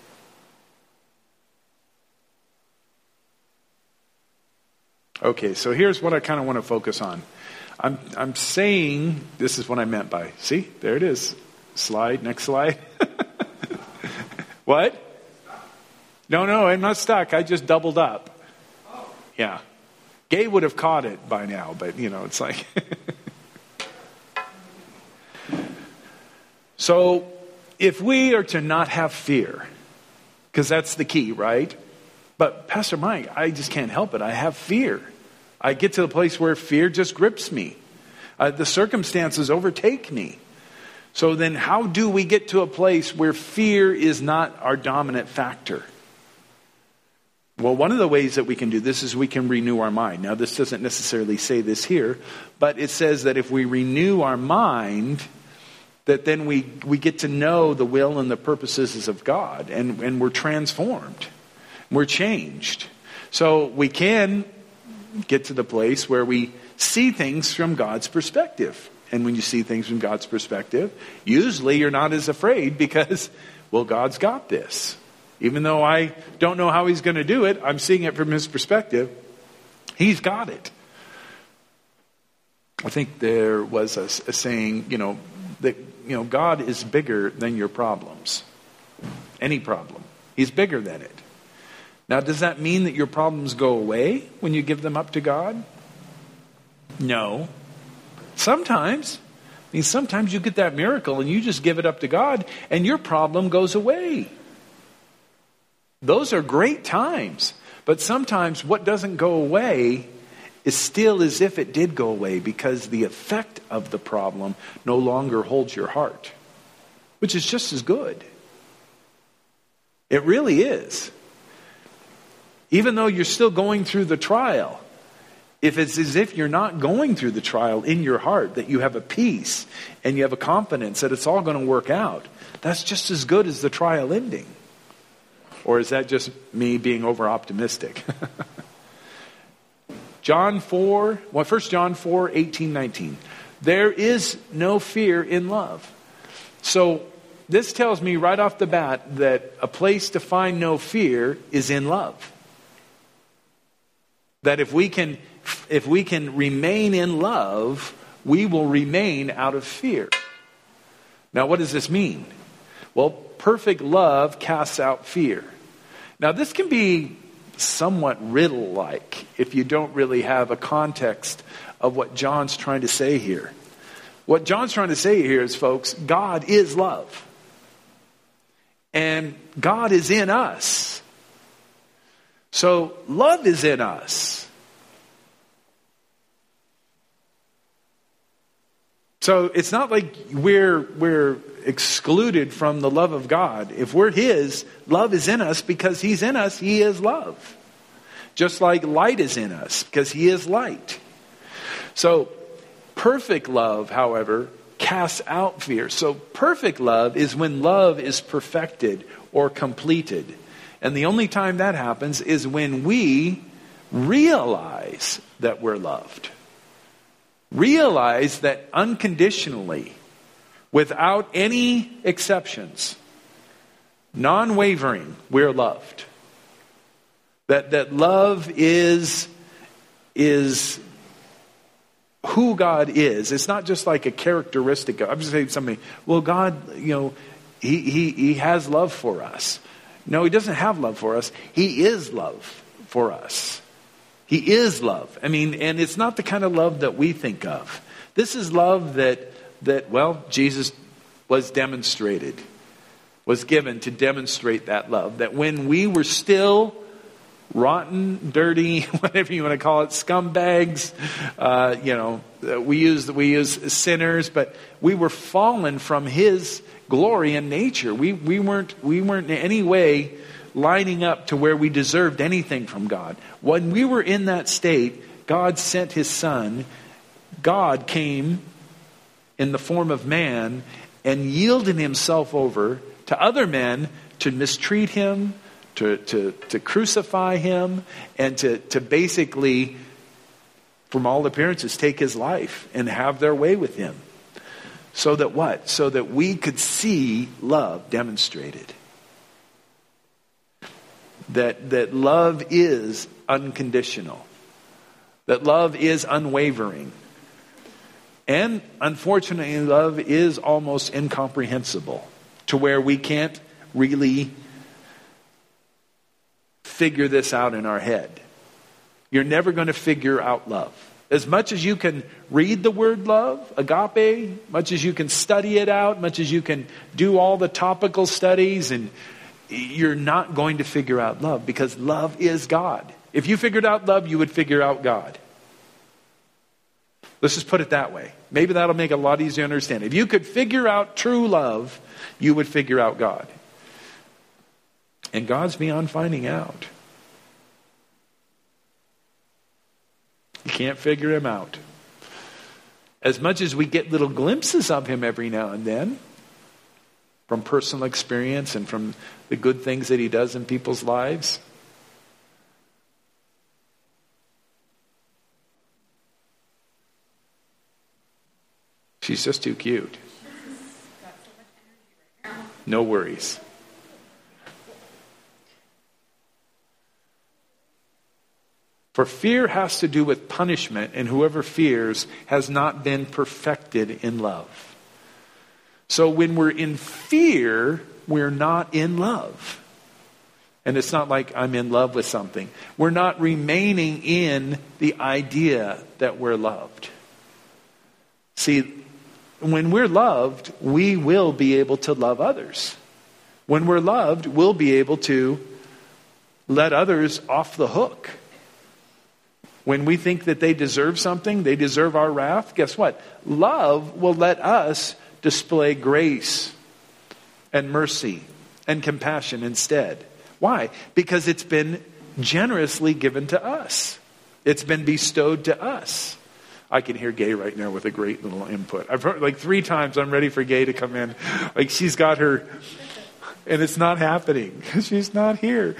S4: Okay, so here's what I kind of want to focus on. I'm saying, this is what I meant by, see, there it is. Slide, next slide. What? No, I'm not stuck. I just doubled up. Yeah. Gay would have caught it by now, but you know, it's like. So, if we are to not have fear, because that's the key, right? But Pastor Mike, I just can't help it. I have fear. I get to the place where fear just grips me. The circumstances overtake me. So then how do we get to a place where fear is not our dominant factor? Well, one of the ways that we can do this is we can renew our mind. Now, this doesn't necessarily say this here, but it says that if we renew our mind, that then we get to know the will and the purposes of God, and we're transformed. We're changed. So we can get to the place where we see things from God's perspective. And when you see things from God's perspective, usually you're not as afraid because, well, God's got this. Even though I don't know how he's going to do it, I'm seeing it from his perspective. He's got it. I think there was a saying, that, God is bigger than your problems. Any problem. He's bigger than it. Now, does that mean that your problems go away when you give them up to God? No. Sometimes. Sometimes you get that miracle and you just give it up to God and your problem goes away. Those are great times. But sometimes what doesn't go away is still as if it did go away because the effect of the problem no longer holds your heart, which is just as good. It really is. Even though you're still going through the trial, if it's as if you're not going through the trial in your heart, that you have a peace and you have a confidence that it's all going to work out, that's just as good as the trial ending. Or is that just me being over optimistic? 1 John 4, 18, 19. There is no fear in love. So this tells me right off the bat that a place to find no fear is in love. That if we can remain in love, we will remain out of fear. Now, what does this mean? Well, perfect love casts out fear. Now, this can be somewhat riddle-like if you don't really have a context of what John's trying to say here. What John's trying to say here is, folks, God is love. And God is in us. So, love is in us. So, it's not like we're excluded from the love of God. If we're His, love is in us because He's in us. He is love. Just like light is in us because He is light. So perfect love, however, casts out fear. So perfect love is when love is perfected or completed. And the only time that happens is when we realize that we're loved. Realize that unconditionally, without any exceptions, non-wavering, we're loved. That love is who God is. It's not just like a characteristic. I'm just saying something. Well, God, He has love for us. No, He doesn't have love for us. He is love for us. He is love. I mean, and it's not the kind of love that we think of. This is love that Jesus was demonstrated, was given to demonstrate that love. That when we were still rotten, dirty, whatever you want to call it, scumbags, we use sinners, but we were fallen from His glory and nature. We weren't in any way lining up to where we deserved anything from God. When we were in that state, God sent His Son. God came in the form of man and yielded Himself over to other men to mistreat Him, to crucify Him, and to basically, from all appearances, take His life and have their way with Him. So that what? So that we could see love demonstrated. That love is unconditional. That love is unwavering. And unfortunately, love is almost incomprehensible to where we can't really figure this out in our head. You're never going to figure out love. As much as you can read the word love, agape, much as you can study it out, much as you can do all the topical studies, and you're not going to figure out love because love is God. If you figured out love, you would figure out God. Let's just put it that way. Maybe that'll make it a lot easier to understand. If you could figure out true love, you would figure out God. And God's beyond finding out. You can't figure Him out. As much as we get little glimpses of Him every now and then, from personal experience and from the good things that He does in people's lives, She's just too cute. No worries. For fear has to do with punishment, and whoever fears has not been perfected in love. So when we're in fear, we're not in love. And it's not like I'm in love with something. We're not remaining in the idea that we're loved. See, when we're loved, we will be able to love others. When we're loved, we'll be able to let others off the hook. When we think that they deserve something, they deserve our wrath, guess what? Love will let us display grace and mercy and compassion instead. Why? Because it's been generously given to us. It's been bestowed to us. I can hear Gay right now with a great little input. I've heard like 3 times I'm ready for Gay to come in. Like she's got her, and it's not happening. She's not here.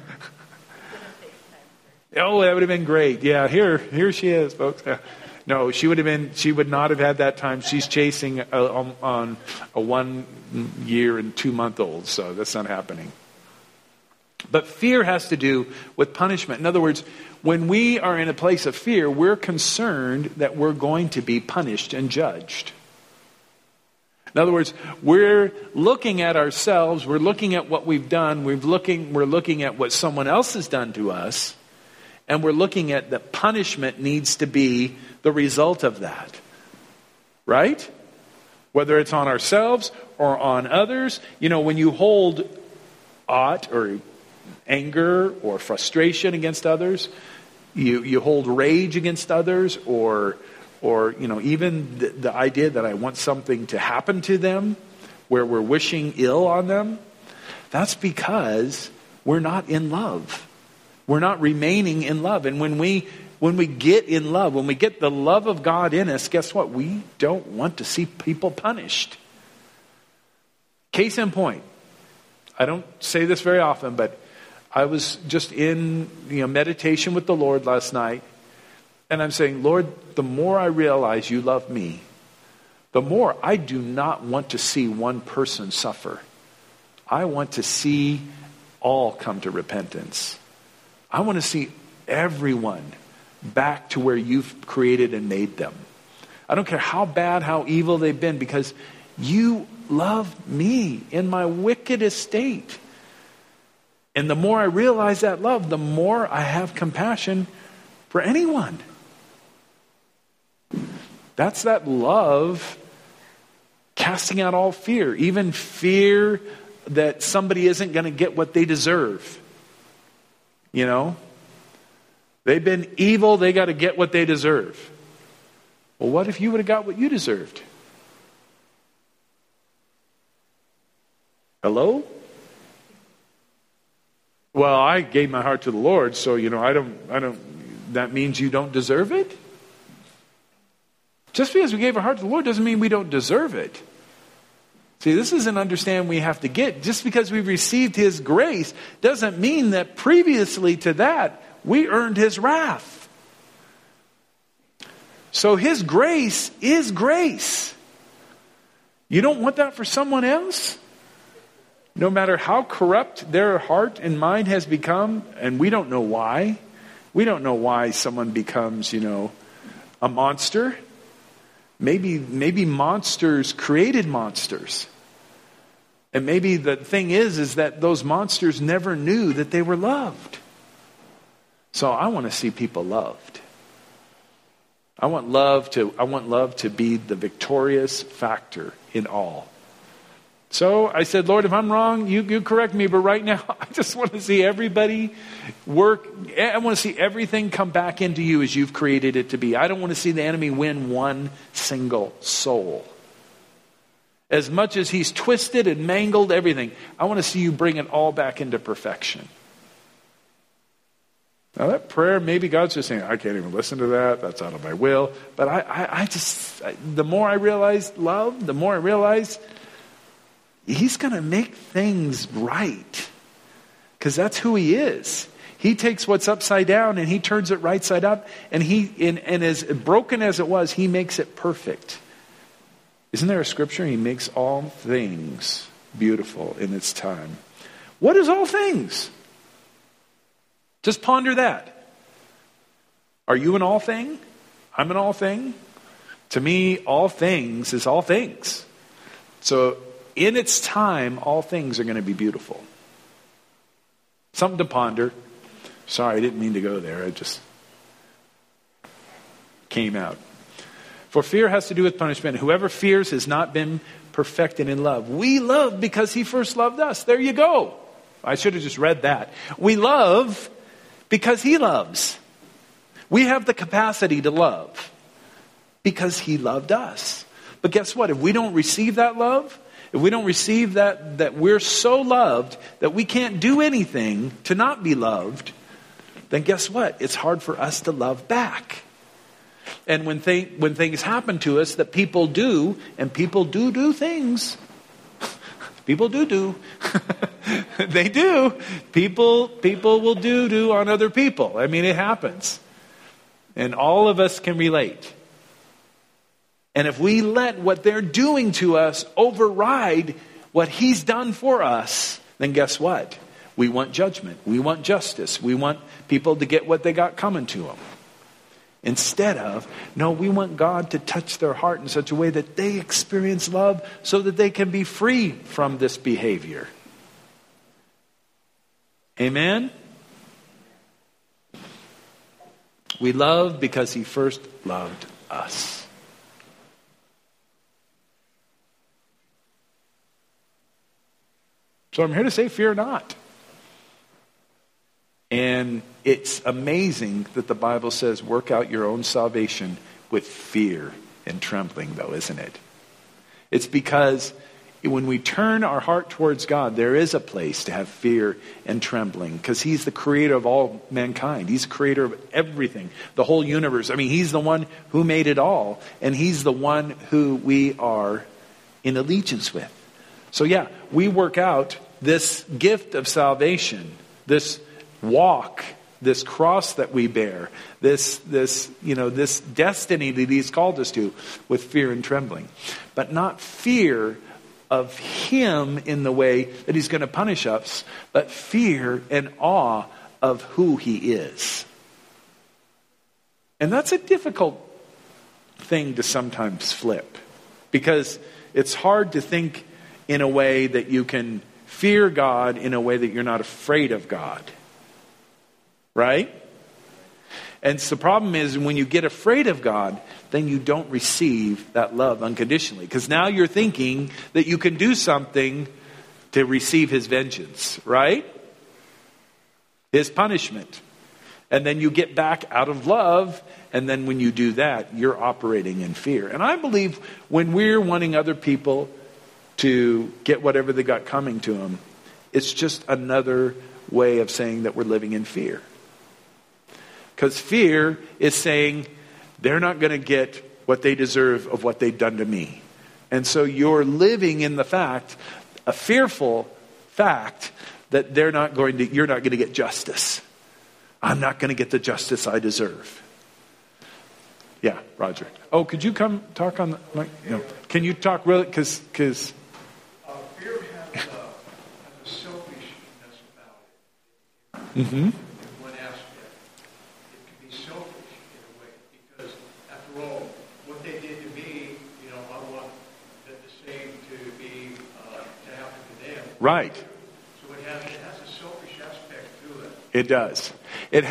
S4: Oh, that would have been great. Yeah, here she is, folks. No, she would not have had that time. She's chasing on a 1 year and 2 month old, so that's not happening. But fear has to do with punishment. In other words, when we are in a place of fear, we're concerned that we're going to be punished and judged. In other words, we're looking at ourselves, we're looking at what we've done, we're looking at what someone else has done to us, and we're looking at that punishment needs to be the result of that. Right? Whether it's on ourselves or on others. You know, when you hold aught or anger or frustration against others, you hold rage against others, or even the idea that I want something to happen to them, where we're wishing ill on them, that's because we're not in love. We're not remaining in love. And when we get in love, when we get the love of God in us, guess what? We don't want to see people punished. Case in point, I don't say this very often, but I was just in meditation with the Lord last night, and I'm saying, Lord, the more I realize you love me, the more I do not want to see one person suffer. I want to see all come to repentance. I want to see everyone back to where you've created and made them. I don't care how bad, how evil they've been, because you love me in my wickedest state. And the more I realize that love, the more I have compassion for anyone. That's that love casting out all fear, even fear that somebody isn't going to get what they deserve. You know, they've been evil, they got to get what they deserve. Well, what if you would have got what you deserved? Hello? Well, I gave my heart to the Lord, so I don't. That means you don't deserve it? Just because we gave our heart to the Lord doesn't mean we don't deserve it. See, this is an understanding we have to get. Just because we've received His grace doesn't mean that previously to that, we earned His wrath. So His grace is grace. You don't want that for someone else? No matter how corrupt their heart and mind has become, and we don't know why. We don't know why someone becomes, a monster. Maybe monsters created monsters. And maybe the thing is that those monsters never knew that they were loved. So I want to see people loved. I want love to be the victorious factor in all. So I said, Lord, if I'm wrong, you correct me. But right now, I just want to see everybody work. I want to see everything come back into you as you've created it to be. I don't want to see the enemy win one single soul. As much as he's twisted and mangled everything, I want to see you bring it all back into perfection. Now that prayer, maybe God's just saying, I can't even listen to that. That's out of my will. But the more I realize love, the more I realize He's going to make things right. Because that's who He is. He takes what's upside down and He turns it right side up. And as broken as it was, He makes it perfect. Isn't there a scripture? He makes all things beautiful in its time. What is all things? Just ponder that. Are you an all thing? I'm an all thing. To me, all things is all things. So in its time, all things are going to be beautiful. Something to ponder. Sorry, I didn't mean to go there. I just came out. For fear has to do with punishment. Whoever fears has not been perfected in love. We love because he first loved us. There you go. I should have just read that. We love because he loves. We have the capacity to love because he loved us. But guess what? If we don't receive that love, if we don't receive that we're so loved that we can't do anything to not be loved, then guess what? It's hard for us to love back. And when things happen to us that people do, and people do things. People do. They do. People will do on other people. I mean, it happens. And all of us can relate. And if we let what they're doing to us override what he's done for us, then guess what? We want judgment. We want justice. We want people to get what they got coming to them. Instead of, no, we want God to touch their heart in such a way that they experience love so that they can be free from this behavior. Amen? We love because he first loved us. So I'm here to say, fear not. And it's amazing that the Bible says, work out your own salvation with fear and trembling, though, isn't it? It's because when we turn our heart towards God, there is a place to have fear and trembling, because he's the creator of all mankind. He's the creator of everything, the whole universe. I mean, he's the one who made it all, and he's the one who we are in allegiance with. So yeah, we work out this gift of salvation, this walk, this cross that we bear, this destiny that he's called us to, with fear and trembling. But not fear of him in the way that he's going to punish us, but fear and awe of who he is. And that's a difficult thing to sometimes flip, because it's hard to think in a way that you can fear God in a way that you're not afraid of God. Right? And so the problem is, when you get afraid of God, then you don't receive that love unconditionally. Because now you're thinking that you can do something to receive his vengeance, right? His punishment. And then you get back out of love, and then when you do that, you're operating in fear. And I believe when we're wanting other people to get whatever they got coming to them, it's just another way of saying that we're living in fear. Because fear is saying they're not going to get what they deserve of what they've done to me. And so you're living in the fact, a fearful fact, that you're not going to get justice. I'm not going to get the justice I deserve. Yeah, Roger. Oh, could you come talk on the mic? Can you talk really? Because
S5: fear has a selfishness about it.
S4: Mm-hmm. Right.
S5: So it has a selfish aspect to it.
S4: It does. It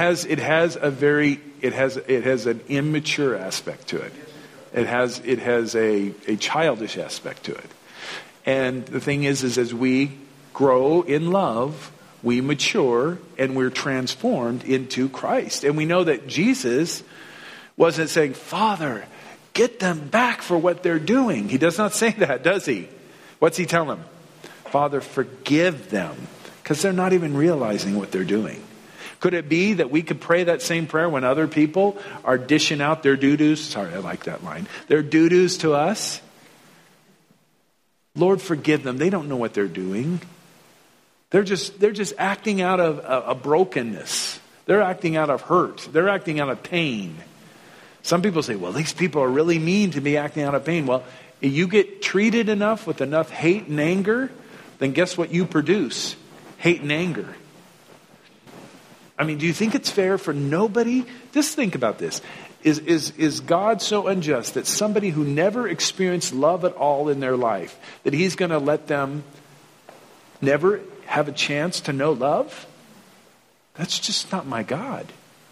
S4: has an immature aspect to it. It has a childish aspect to it. And the thing is as we grow in love, we mature and we're transformed into Christ. And we know that Jesus wasn't saying, Father, get them back for what they're doing. He does not say that, does he? What's he tell them? Father, forgive them, because they're not even realizing what they're doing. Could it be that we could pray that same prayer when other people are dishing out their doo-doos? Sorry, I like that line. Their doo-doos to us. Lord, forgive them. They don't know what they're doing. They're just acting out of a brokenness. They're acting out of hurt. They're acting out of pain. Some people say, well, these people are really mean to be acting out of pain. Well, If you get treated enough with enough hate and anger, then guess what you produce? Hate and anger. I mean, do you think it's fair for nobody? Just think about this. Is God so unjust that somebody who never experienced love at all in their life, that he's going to let them never have a chance to know love? That's just not my God.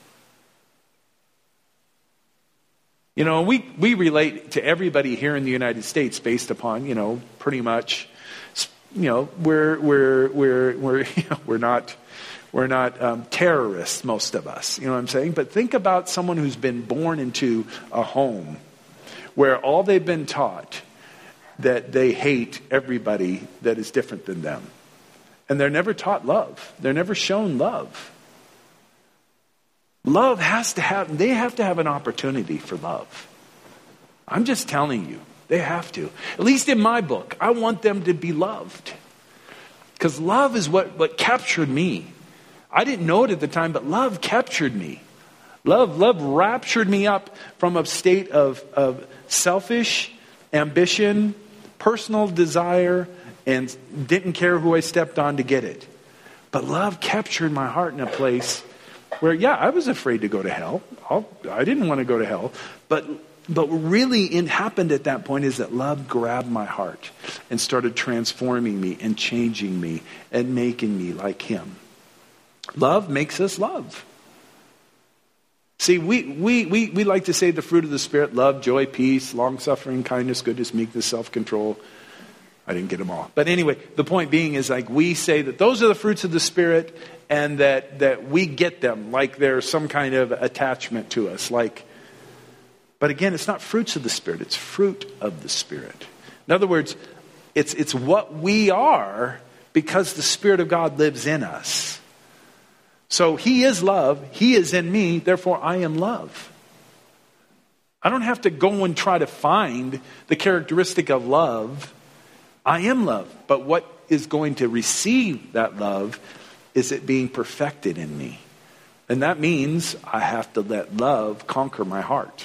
S4: You know, we relate to everybody here in the United States based upon, you know, pretty much, you know, we're not terrorists, most of us. You know what I'm saying? But think about someone who's been born into a home where all they've been taught that they hate everybody that is different than them. And they're never taught love. They're never shown love. Love they have to have an opportunity for love. I'm just telling you, they have to. At least in my book, I want them to be loved. Because love is what captured me. I didn't know it at the time, but love captured me. Love raptured me up from a state of selfish ambition, personal desire, and didn't care who I stepped on to get it. But love captured my heart in a place where, yeah, I was afraid to go to hell. I didn't want to go to hell. But what really happened at that point is that love grabbed my heart and started transforming me and changing me and making me like him. Love makes us love. See, we like to say the fruit of the Spirit: love, joy, peace, long-suffering, kindness, goodness, meekness, self-control. I didn't get them all. But anyway, the point being is, like, we say that those are the fruits of the Spirit, and that we get them like there's some kind of attachment to us. But again, it's not fruits of the Spirit, it's fruit of the Spirit. In other words, it's what we are because the Spirit of God lives in us. So he is love, he is in me, therefore I am love. I don't have to go and try to find the characteristic of love. I am love. But what is going to receive that love is it being perfected in me. And that means I have to let love conquer my heart.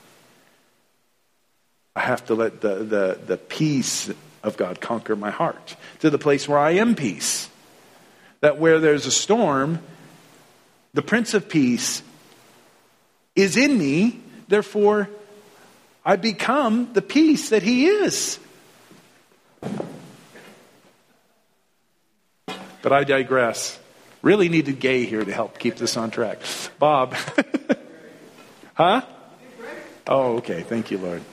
S4: I have to let the peace of God conquer my heart to the place where I am peace. That where there's a storm, the Prince of Peace is in me, therefore I become the peace that he is. But I digress. Really needed Gay here to help keep this on track. Bob. Huh? Oh, okay. Thank you, Lord.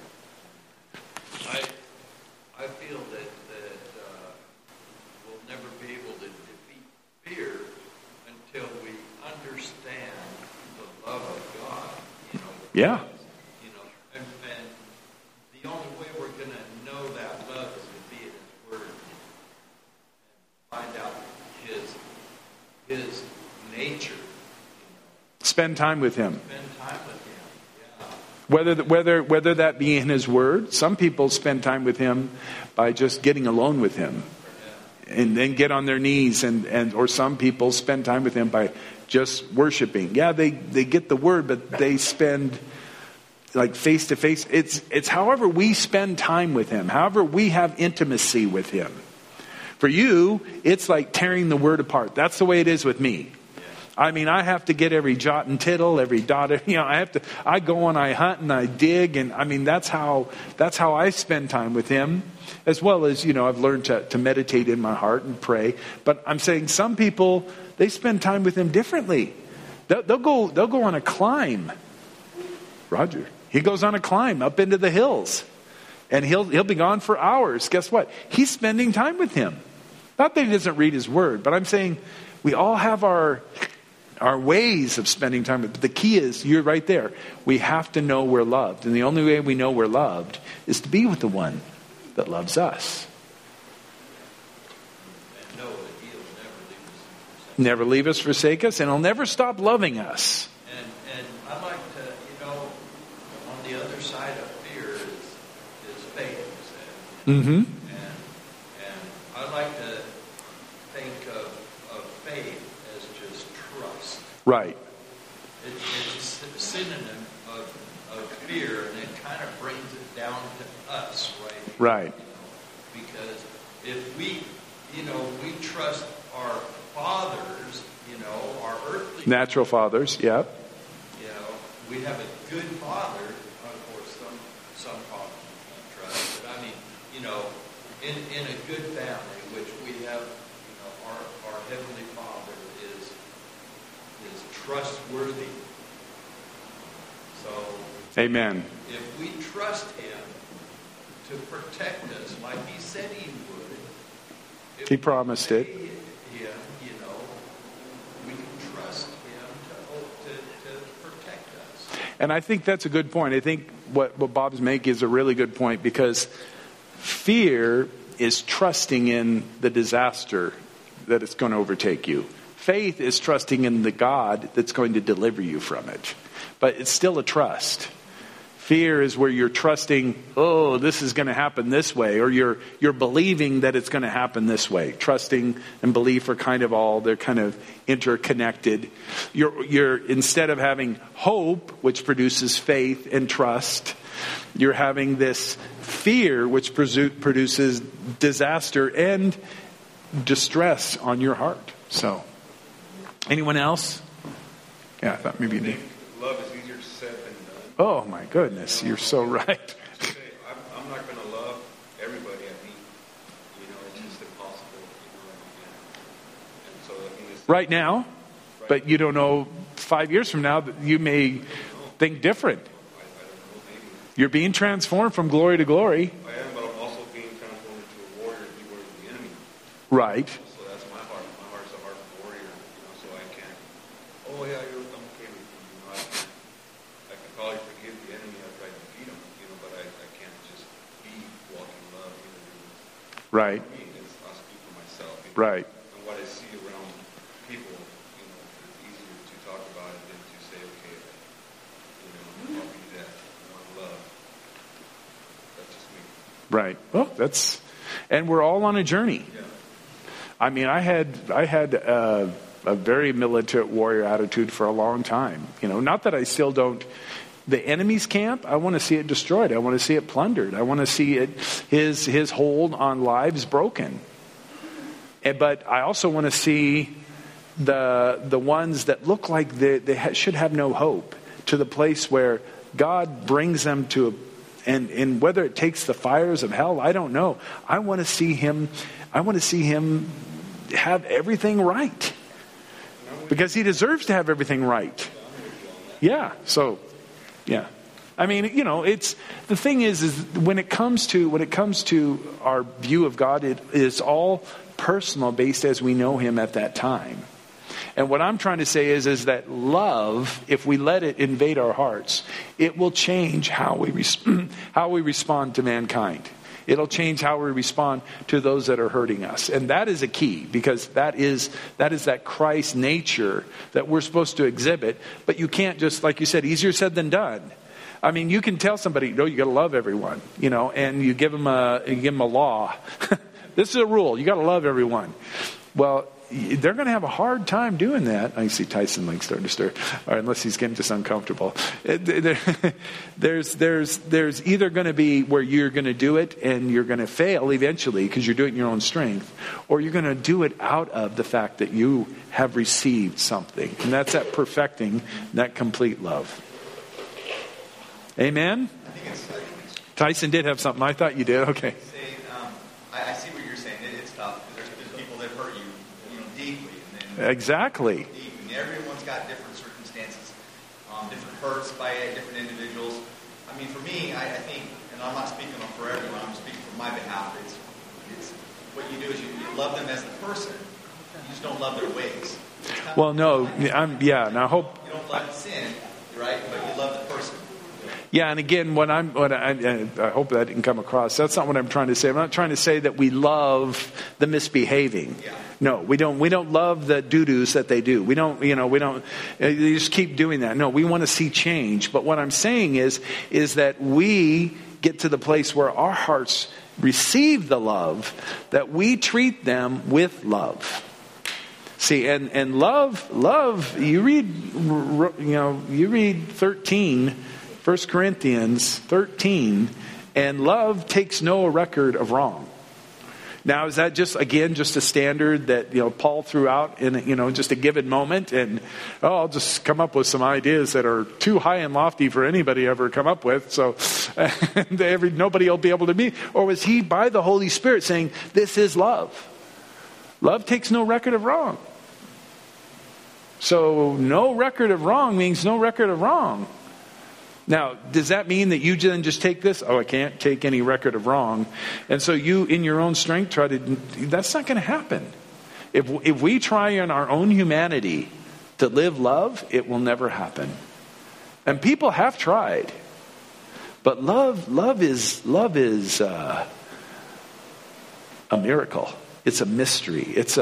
S6: I feel that we'll never be able to defeat fear until we understand the love of God. You know.
S4: Yeah.
S6: You know, and the only way we're going to know that love is to be in His Word and find out His nature.
S4: Spend time with him.
S6: Spend time with Him. Yeah.
S4: Whether that be in his word, some people spend time with him by just getting alone with him, and then get on their knees, or some people spend time with him by just worshiping. Yeah, they get the word, but they spend like face to face. It's however we spend time with him, however we have intimacy with him. For you, it's like tearing the word apart. That's the way it is with me. I mean, I have to get every jot and tittle, every dot. You know, I go and I hunt and I dig, and I mean that's how I spend time with him, as well as, you know, I've learned to meditate in my heart and pray. But I'm saying some people, they spend time with him differently. They'll go on a climb. Roger, he goes on a climb up into the hills, and he'll be gone for hours. Guess what? He's spending time with him. Not that he doesn't read his word, but I'm saying we all have our ways of spending time with. But the key is, you're right there. We have to know we're loved. And the only way we know we're loved is to be with the one that loves us.
S6: And know that He'll
S4: Never leave us, forsake us, and He'll never stop loving us.
S6: And I like to, you know, on the other side of fear is faith.
S4: Mm-hmm.
S6: And I like to think of faith as just trust.
S4: Right.
S6: It's a synonym of fear, and it kind of brings it down to us right
S4: Right.
S6: Because if we trust our fathers, our earthly
S4: Natural fathers, yep.
S6: We have a good father. Of course, some fathers we can't trust, but I mean, in a good family, which we have, our heavenly Father is trustworthy. So,
S4: Amen.
S6: if we trust Him to protect us, like He said He would, if
S4: He promised it.
S6: we can trust Him to protect us.
S4: And I think that's a good point. I think what Bob's making is a really good point, because fear is trusting in the disaster that it's going to overtake you. Faith is trusting in the God that's going to deliver you from it. But it's still a trust. Fear is where you're trusting, oh, this is going to happen this way, or you're believing that it's going to happen this way. Trusting and belief are they're kind of interconnected. You're instead of having hope, which produces faith and trust, you're having this fear, which produces disaster and distress on your heart. So, anyone else? Yeah, I thought maybe you did.
S5: Love is easier said than done.
S4: Oh my goodness, you're so right.
S5: I'm not going to love everybody I meet. It's just impossible. And so it's
S4: Right now, but you don't know 5 years from now that you may think different.
S5: I don't know, maybe.
S4: You're being transformed from glory to glory.
S5: I am, but I'm also being transformed into a warrior to be warrior to the enemy.
S4: Right.
S5: So that's my heart. My heart's a heart of a warrior. So I can't. Oh yeah, I'm okay with you. I can probably forgive the enemy after I defeat him. But I can't just be walking love.
S4: Right.
S5: For me, I'll speak for myself.
S4: Right.
S5: And what I see around people, it's easier to talk about it than to say, okay, I'll be that. I want love. That's just me.
S4: Right. Well, and we're all on a journey.
S5: Yeah.
S4: I mean, I had a very militant warrior attitude for a long time. Not that I still don't. The enemy's camp, I want to see it destroyed. I want to see it plundered. I want to see his hold on lives broken. But I also want to see the ones that look like they should have no hope, to the place where God brings them to and whether it takes the fires of hell, I don't know. I want to see him have everything right, because he deserves to have everything right. Yeah. So, yeah. I mean, it's the thing is when it comes to our view of God, it is all personal, based as we know Him at that time. And what I'm trying to say is that love, if we let it invade our hearts, it will change how we respond to mankind. It'll change how we respond to those that are hurting us. And that is a key, because that is that Christ nature that we're supposed to exhibit. But you can't just, like you said, easier said than done. I mean, you can tell somebody, no, you got to love everyone, and you give them a law. This is a rule. You got to love everyone. Well, they're going to have a hard time doing that. I see Tyson Link starting to stir, or unless he's getting just uncomfortable. There's either going to be where you're going to do it and you're going to fail eventually because you're doing it in your own strength, or you're going to do it out of the fact that you have received something, and that's that perfecting, that complete love. Amen? Tyson did have something. I thought you did. Okay.
S7: I see what you're saying. It's tough. There's people that hurt you, deeply.
S4: Exactly.
S7: Deeply. Everyone's got different circumstances, different hurts by different individuals. I mean, for me, I think, and I'm not speaking for everyone, I'm speaking for my behalf. It's what you do is you love them as the person. You just don't love their ways.
S4: Well, no, and I hope
S7: you don't love sin, right? But you love the person.
S4: Yeah, and again, I hope that didn't come across. That's not what I'm trying to say. I'm not trying to say that we love the misbehaving.
S7: Yeah.
S4: No, we don't. We don't love the doo-doos that they do. We don't. We don't. You just keep doing that. No, we want to see change. But what I'm saying is that we get to the place where our hearts receive the love, that we treat them with love. See, and love. You read 13. 1 Corinthians 13, And love takes no record of wrong. Now, is that just a standard that, Paul threw out in, just a given moment? And, I'll just come up with some ideas that are too high and lofty for anybody ever come up with. So nobody will be able to meet. Or was he, by the Holy Spirit, saying, this is love? Love takes no record of wrong. So no record of wrong means no record of wrong. Now, does that mean that you then just take this? I can't take any record of wrong. And so you, in your own strength, that's not going to happen. If we try in our own humanity to live love, it will never happen. And people have tried. But love is a miracle. It's a mystery. It's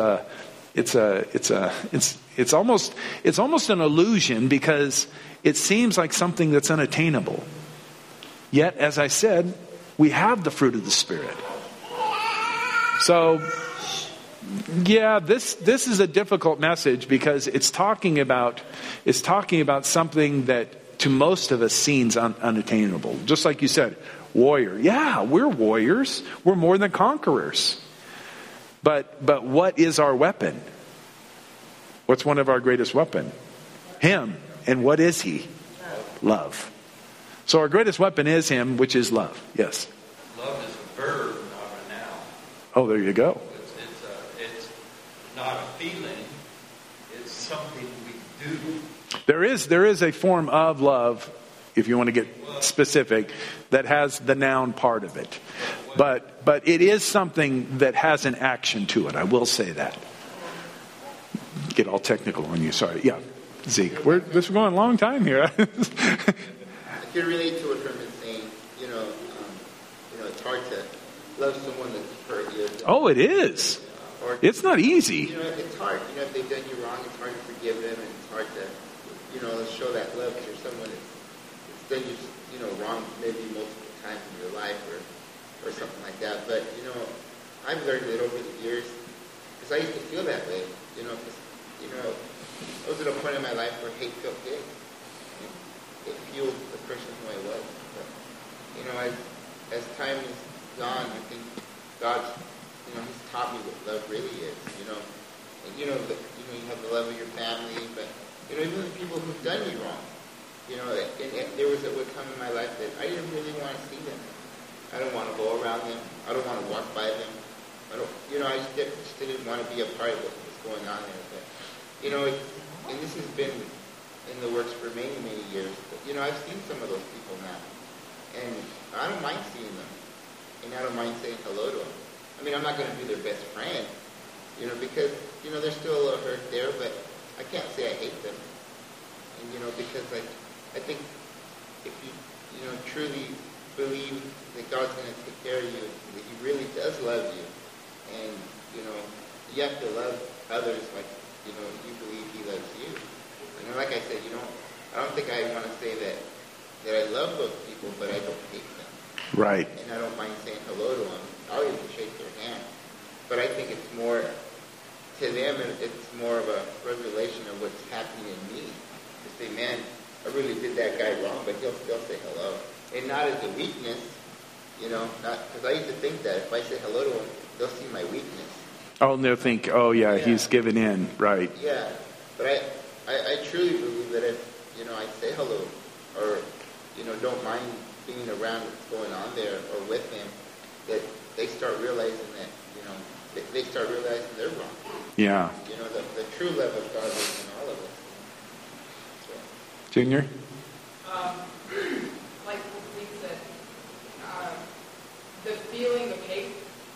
S4: almost an illusion, because it seems like something that's unattainable. Yet, as I said, we have the fruit of the Spirit. So, yeah, this is a difficult message, because it's talking about something that to most of us seems unattainable. Just like you said, warrior. Yeah, we're warriors. We're more than conquerors. But what is our weapon? What's one of our greatest weapons? Him. And what is he? Love. So our greatest weapon is him, which is love. Yes?
S6: Love is a verb, not a noun.
S4: Oh, there you go.
S6: It's not a feeling. It's something we do.
S4: There is a form of love, if you want to get specific, that has the noun part of it. But it is something that has an action to it. I will say that. Get all technical on you. Sorry. Yeah. Zeke, this is going a long time here.
S8: I can relate to what Herman's saying. It's hard to love someone that's hurt you.
S4: Oh, it is. It's not easy.
S8: It's hard. If they've done you wrong, it's hard to forgive them, and it's hard to, show that love to someone that's done you, wrong maybe multiple times in your life or something like that. But I've learned it over the years, because I used to feel that way. I was at a point in my life where hate felt good. It fueled the person who I was. But, as time has gone, I think God's, He's taught me what love really is. And you have the love of your family, but even the people who've done you wrong. And there was a time in my life that I didn't really want to see them. I don't want to go around them. I don't want to walk by them. I just didn't want to be a part of what was going on there. But, and this has been in the works for many, many years. But, I've seen some of those people now. And I don't mind seeing them. And I don't mind saying hello to them. I mean, I'm not going to be their best friend, because, there's still a little hurt there, but I can't say I hate them. And, because I think if you, truly believe that God's going to take care of you, that He really does love you, and, you have to love others like, you believe He loves you. Like I said, I don't think I want to say that I love those people, but I don't hate them.
S4: Right.
S8: And I don't mind saying hello to them. I'll even shake their hand. But I think it's more, to them, it's more of a revelation of what's happening in me. To say, man, I really did that guy wrong, but they'll say hello. And not as a weakness, because I used to think that if I say hello to them, they'll see my weakness.
S4: Oh, and they'll think, he's given in, right.
S8: Yeah, but I truly believe that if, I say hello, or, don't mind being around what's going on there, or with him, that they start realizing that, they start realizing they're wrong.
S4: Yeah.
S8: The true love of God is in all of us. So.
S4: Junior?
S3: Like Lee said, the feeling of hate,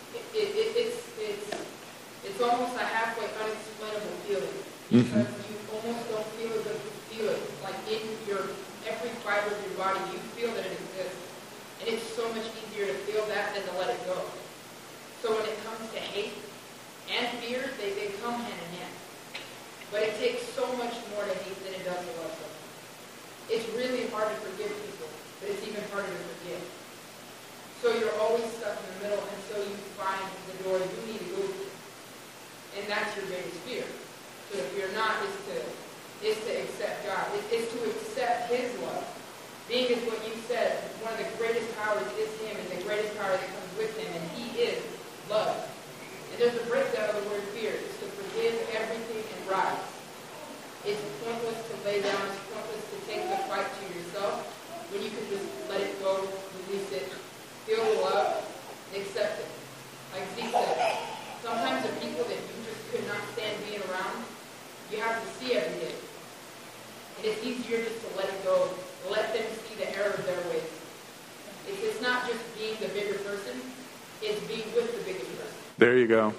S3: it's almost a halfway unexplainable feeling. Because you almost don't feel as if you feel it. Like in every fiber of your body, you feel that it exists. And it's so much easier to feel that than to let it go. So when it comes to hate and fear, they come hand in hand. But it takes so much more to hate than it does to love them. It's really hard to forgive people, but it's even harder to forgive. So you're always stuck in the middle until you find the door you need to go through. And that's your biggest fear. So the fear not is to accept God. It's to accept His love. Being is what you said. One of the greatest powers is Him, and the greatest power that comes with Him, and He is love. And there's a breakdown of the word fear. It's to forgive everything and rise. It's pointless to lay down. It's pointless to take the fight to yourself when you can just let it go, release it, feel the love, and accept it. Like Zeke said, sometimes the people that you just could not stand being around, you have to see every day. And it's easier just to let it go, let them see the error of their ways. It's not just being the bigger person, it's being with the bigger person.
S4: There you go.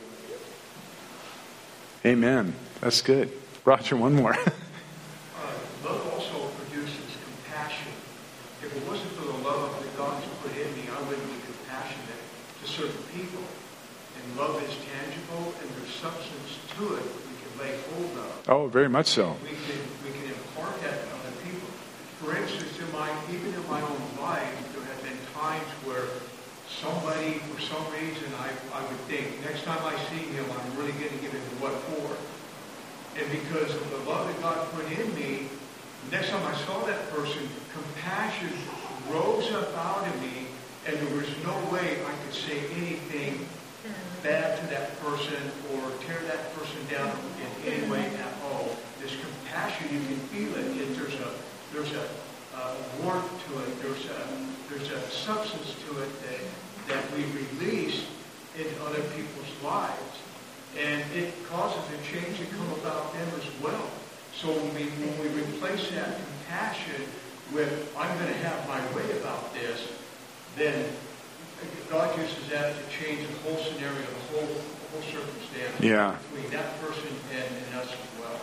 S4: Amen. That's good. Roger, one more.
S9: Love also produces compassion. If it wasn't for the love that God has put in me, I wouldn't be compassionate to certain people. And love is tangible, and there's substance to it we can lay hold of.
S4: Oh, very much so.
S9: We can impart that to other people. For instance, even in my own life, there have been times where somebody, for some reason, I would think, next time I see him, I'm really going to give him what for. And because of the love that God put in me, next time I saw that person, compassion rose up out of me, and there was no way I could say anything bad to that person or tear that person down in any way at all. This compassion, you can feel it. There's a warmth to it. There's a substance to it that we release into other people's lives. And it causes a change to come about them as well. So when we replace that compassion with, I'm going to have my way about this, then God uses that to change the whole scenario, the whole circumstance between that person and us as well.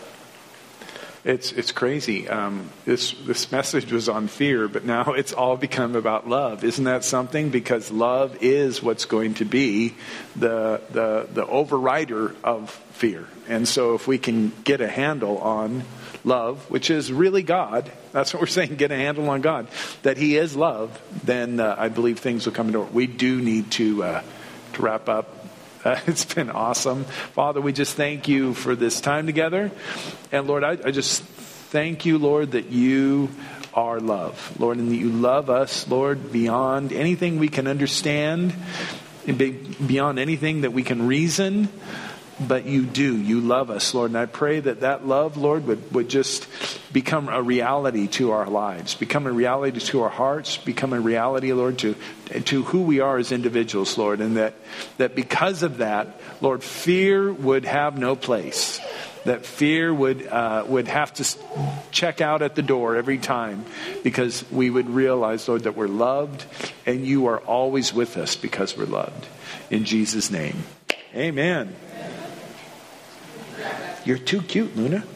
S4: It's crazy. This message was on fear, but now it's all become about love. Isn't that something? Because love is what's going to be the overrider of fear. And so if we can get a handle on love, which is really God, that's what we're saying, get a handle on God, that He is love, then I believe things will come into order. We do need to wrap up. It's been awesome. Father, we just thank you for this time together. And Lord, I just thank you, Lord, that you are love, Lord, and that you love us, Lord, beyond anything we can understand, beyond anything that we can reason. But you do. You love us, Lord. And I pray that love, Lord, would just become a reality to our lives, become a reality to our hearts, become a reality, Lord, to who we are as individuals, Lord. And that because of that, Lord, fear would have no place. That fear would have to check out at the door every time, because we would realize, Lord, that we're loved and you are always with us because we're loved. In Jesus' name, amen. You're too cute, Luna.